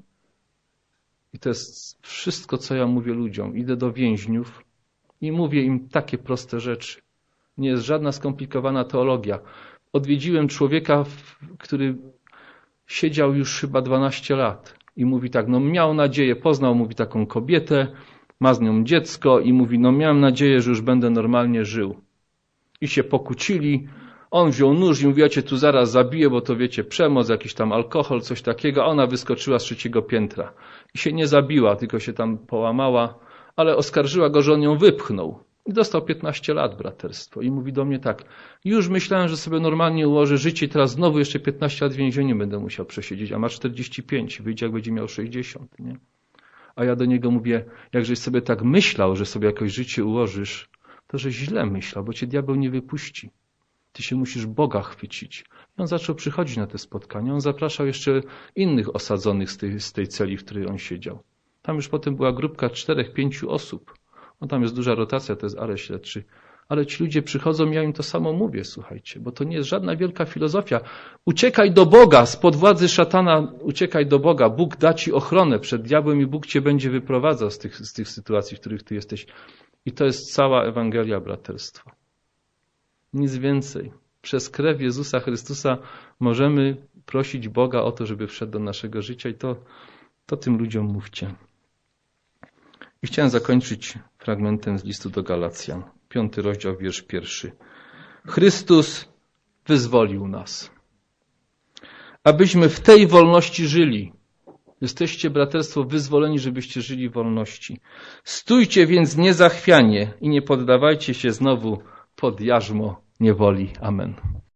I to jest wszystko, co ja mówię ludziom. Idę do więźniów i mówię im takie proste rzeczy. Nie jest żadna skomplikowana teologia. Odwiedziłem człowieka, który siedział już chyba dwanaście lat i mówi tak, no miał nadzieję, poznał, mówi taką kobietę, ma z nią dziecko i mówi, no miałem nadzieję, że już będę normalnie żył. I się pokłócili, on wziął nóż i mówi, ja cię tu zaraz zabiję, bo to wiecie, przemoc, jakiś tam alkohol, coś takiego, a ona wyskoczyła z trzeciego piętra. I się nie zabiła, tylko się tam połamała, ale oskarżyła go, że on ją wypchnął. I dostał piętnaście lat braterstwo. I mówi do mnie tak, już myślałem, że sobie normalnie ułożę życie i teraz znowu jeszcze piętnaście lat w więzieniu będę musiał przesiedzieć, a ma czterdzieści pięć, wyjdzie jak będzie miał sześćdziesiąt. Nie? A ja do niego mówię, jakżeś sobie tak myślał, że sobie jakoś życie ułożysz, to że źle myślał, bo cię diabeł nie wypuści. Ty się musisz Boga chwycić. I on zaczął przychodzić na te spotkania. On zapraszał jeszcze innych osadzonych z tej, z tej celi, w której on siedział. Tam już potem była grupka czterech, pięciu osób. No tam jest duża rotacja, to jest areszt śledczy. Ale ci ludzie przychodzą, ja im to samo mówię, słuchajcie, bo to nie jest żadna wielka filozofia. Uciekaj do Boga, spod władzy szatana uciekaj do Boga. Bóg da ci ochronę przed diabłem i Bóg cię będzie wyprowadzał z tych, z tych sytuacji, w których ty jesteś. I to jest cała Ewangelia braterstwa. Nic więcej. Przez krew Jezusa Chrystusa możemy prosić Boga o to, żeby wszedł do naszego życia i to, to tym ludziom mówcie. I chciałem zakończyć fragmentem z listu do Galacjan. Piąty rozdział, wiersz pierwszy. Chrystus wyzwolił nas, abyśmy w tej wolności żyli. Jesteście, braterstwo, wyzwoleni, żebyście żyli w wolności. Stójcie więc niezachwianie i nie poddawajcie się znowu pod jarzmo niewoli. Amen.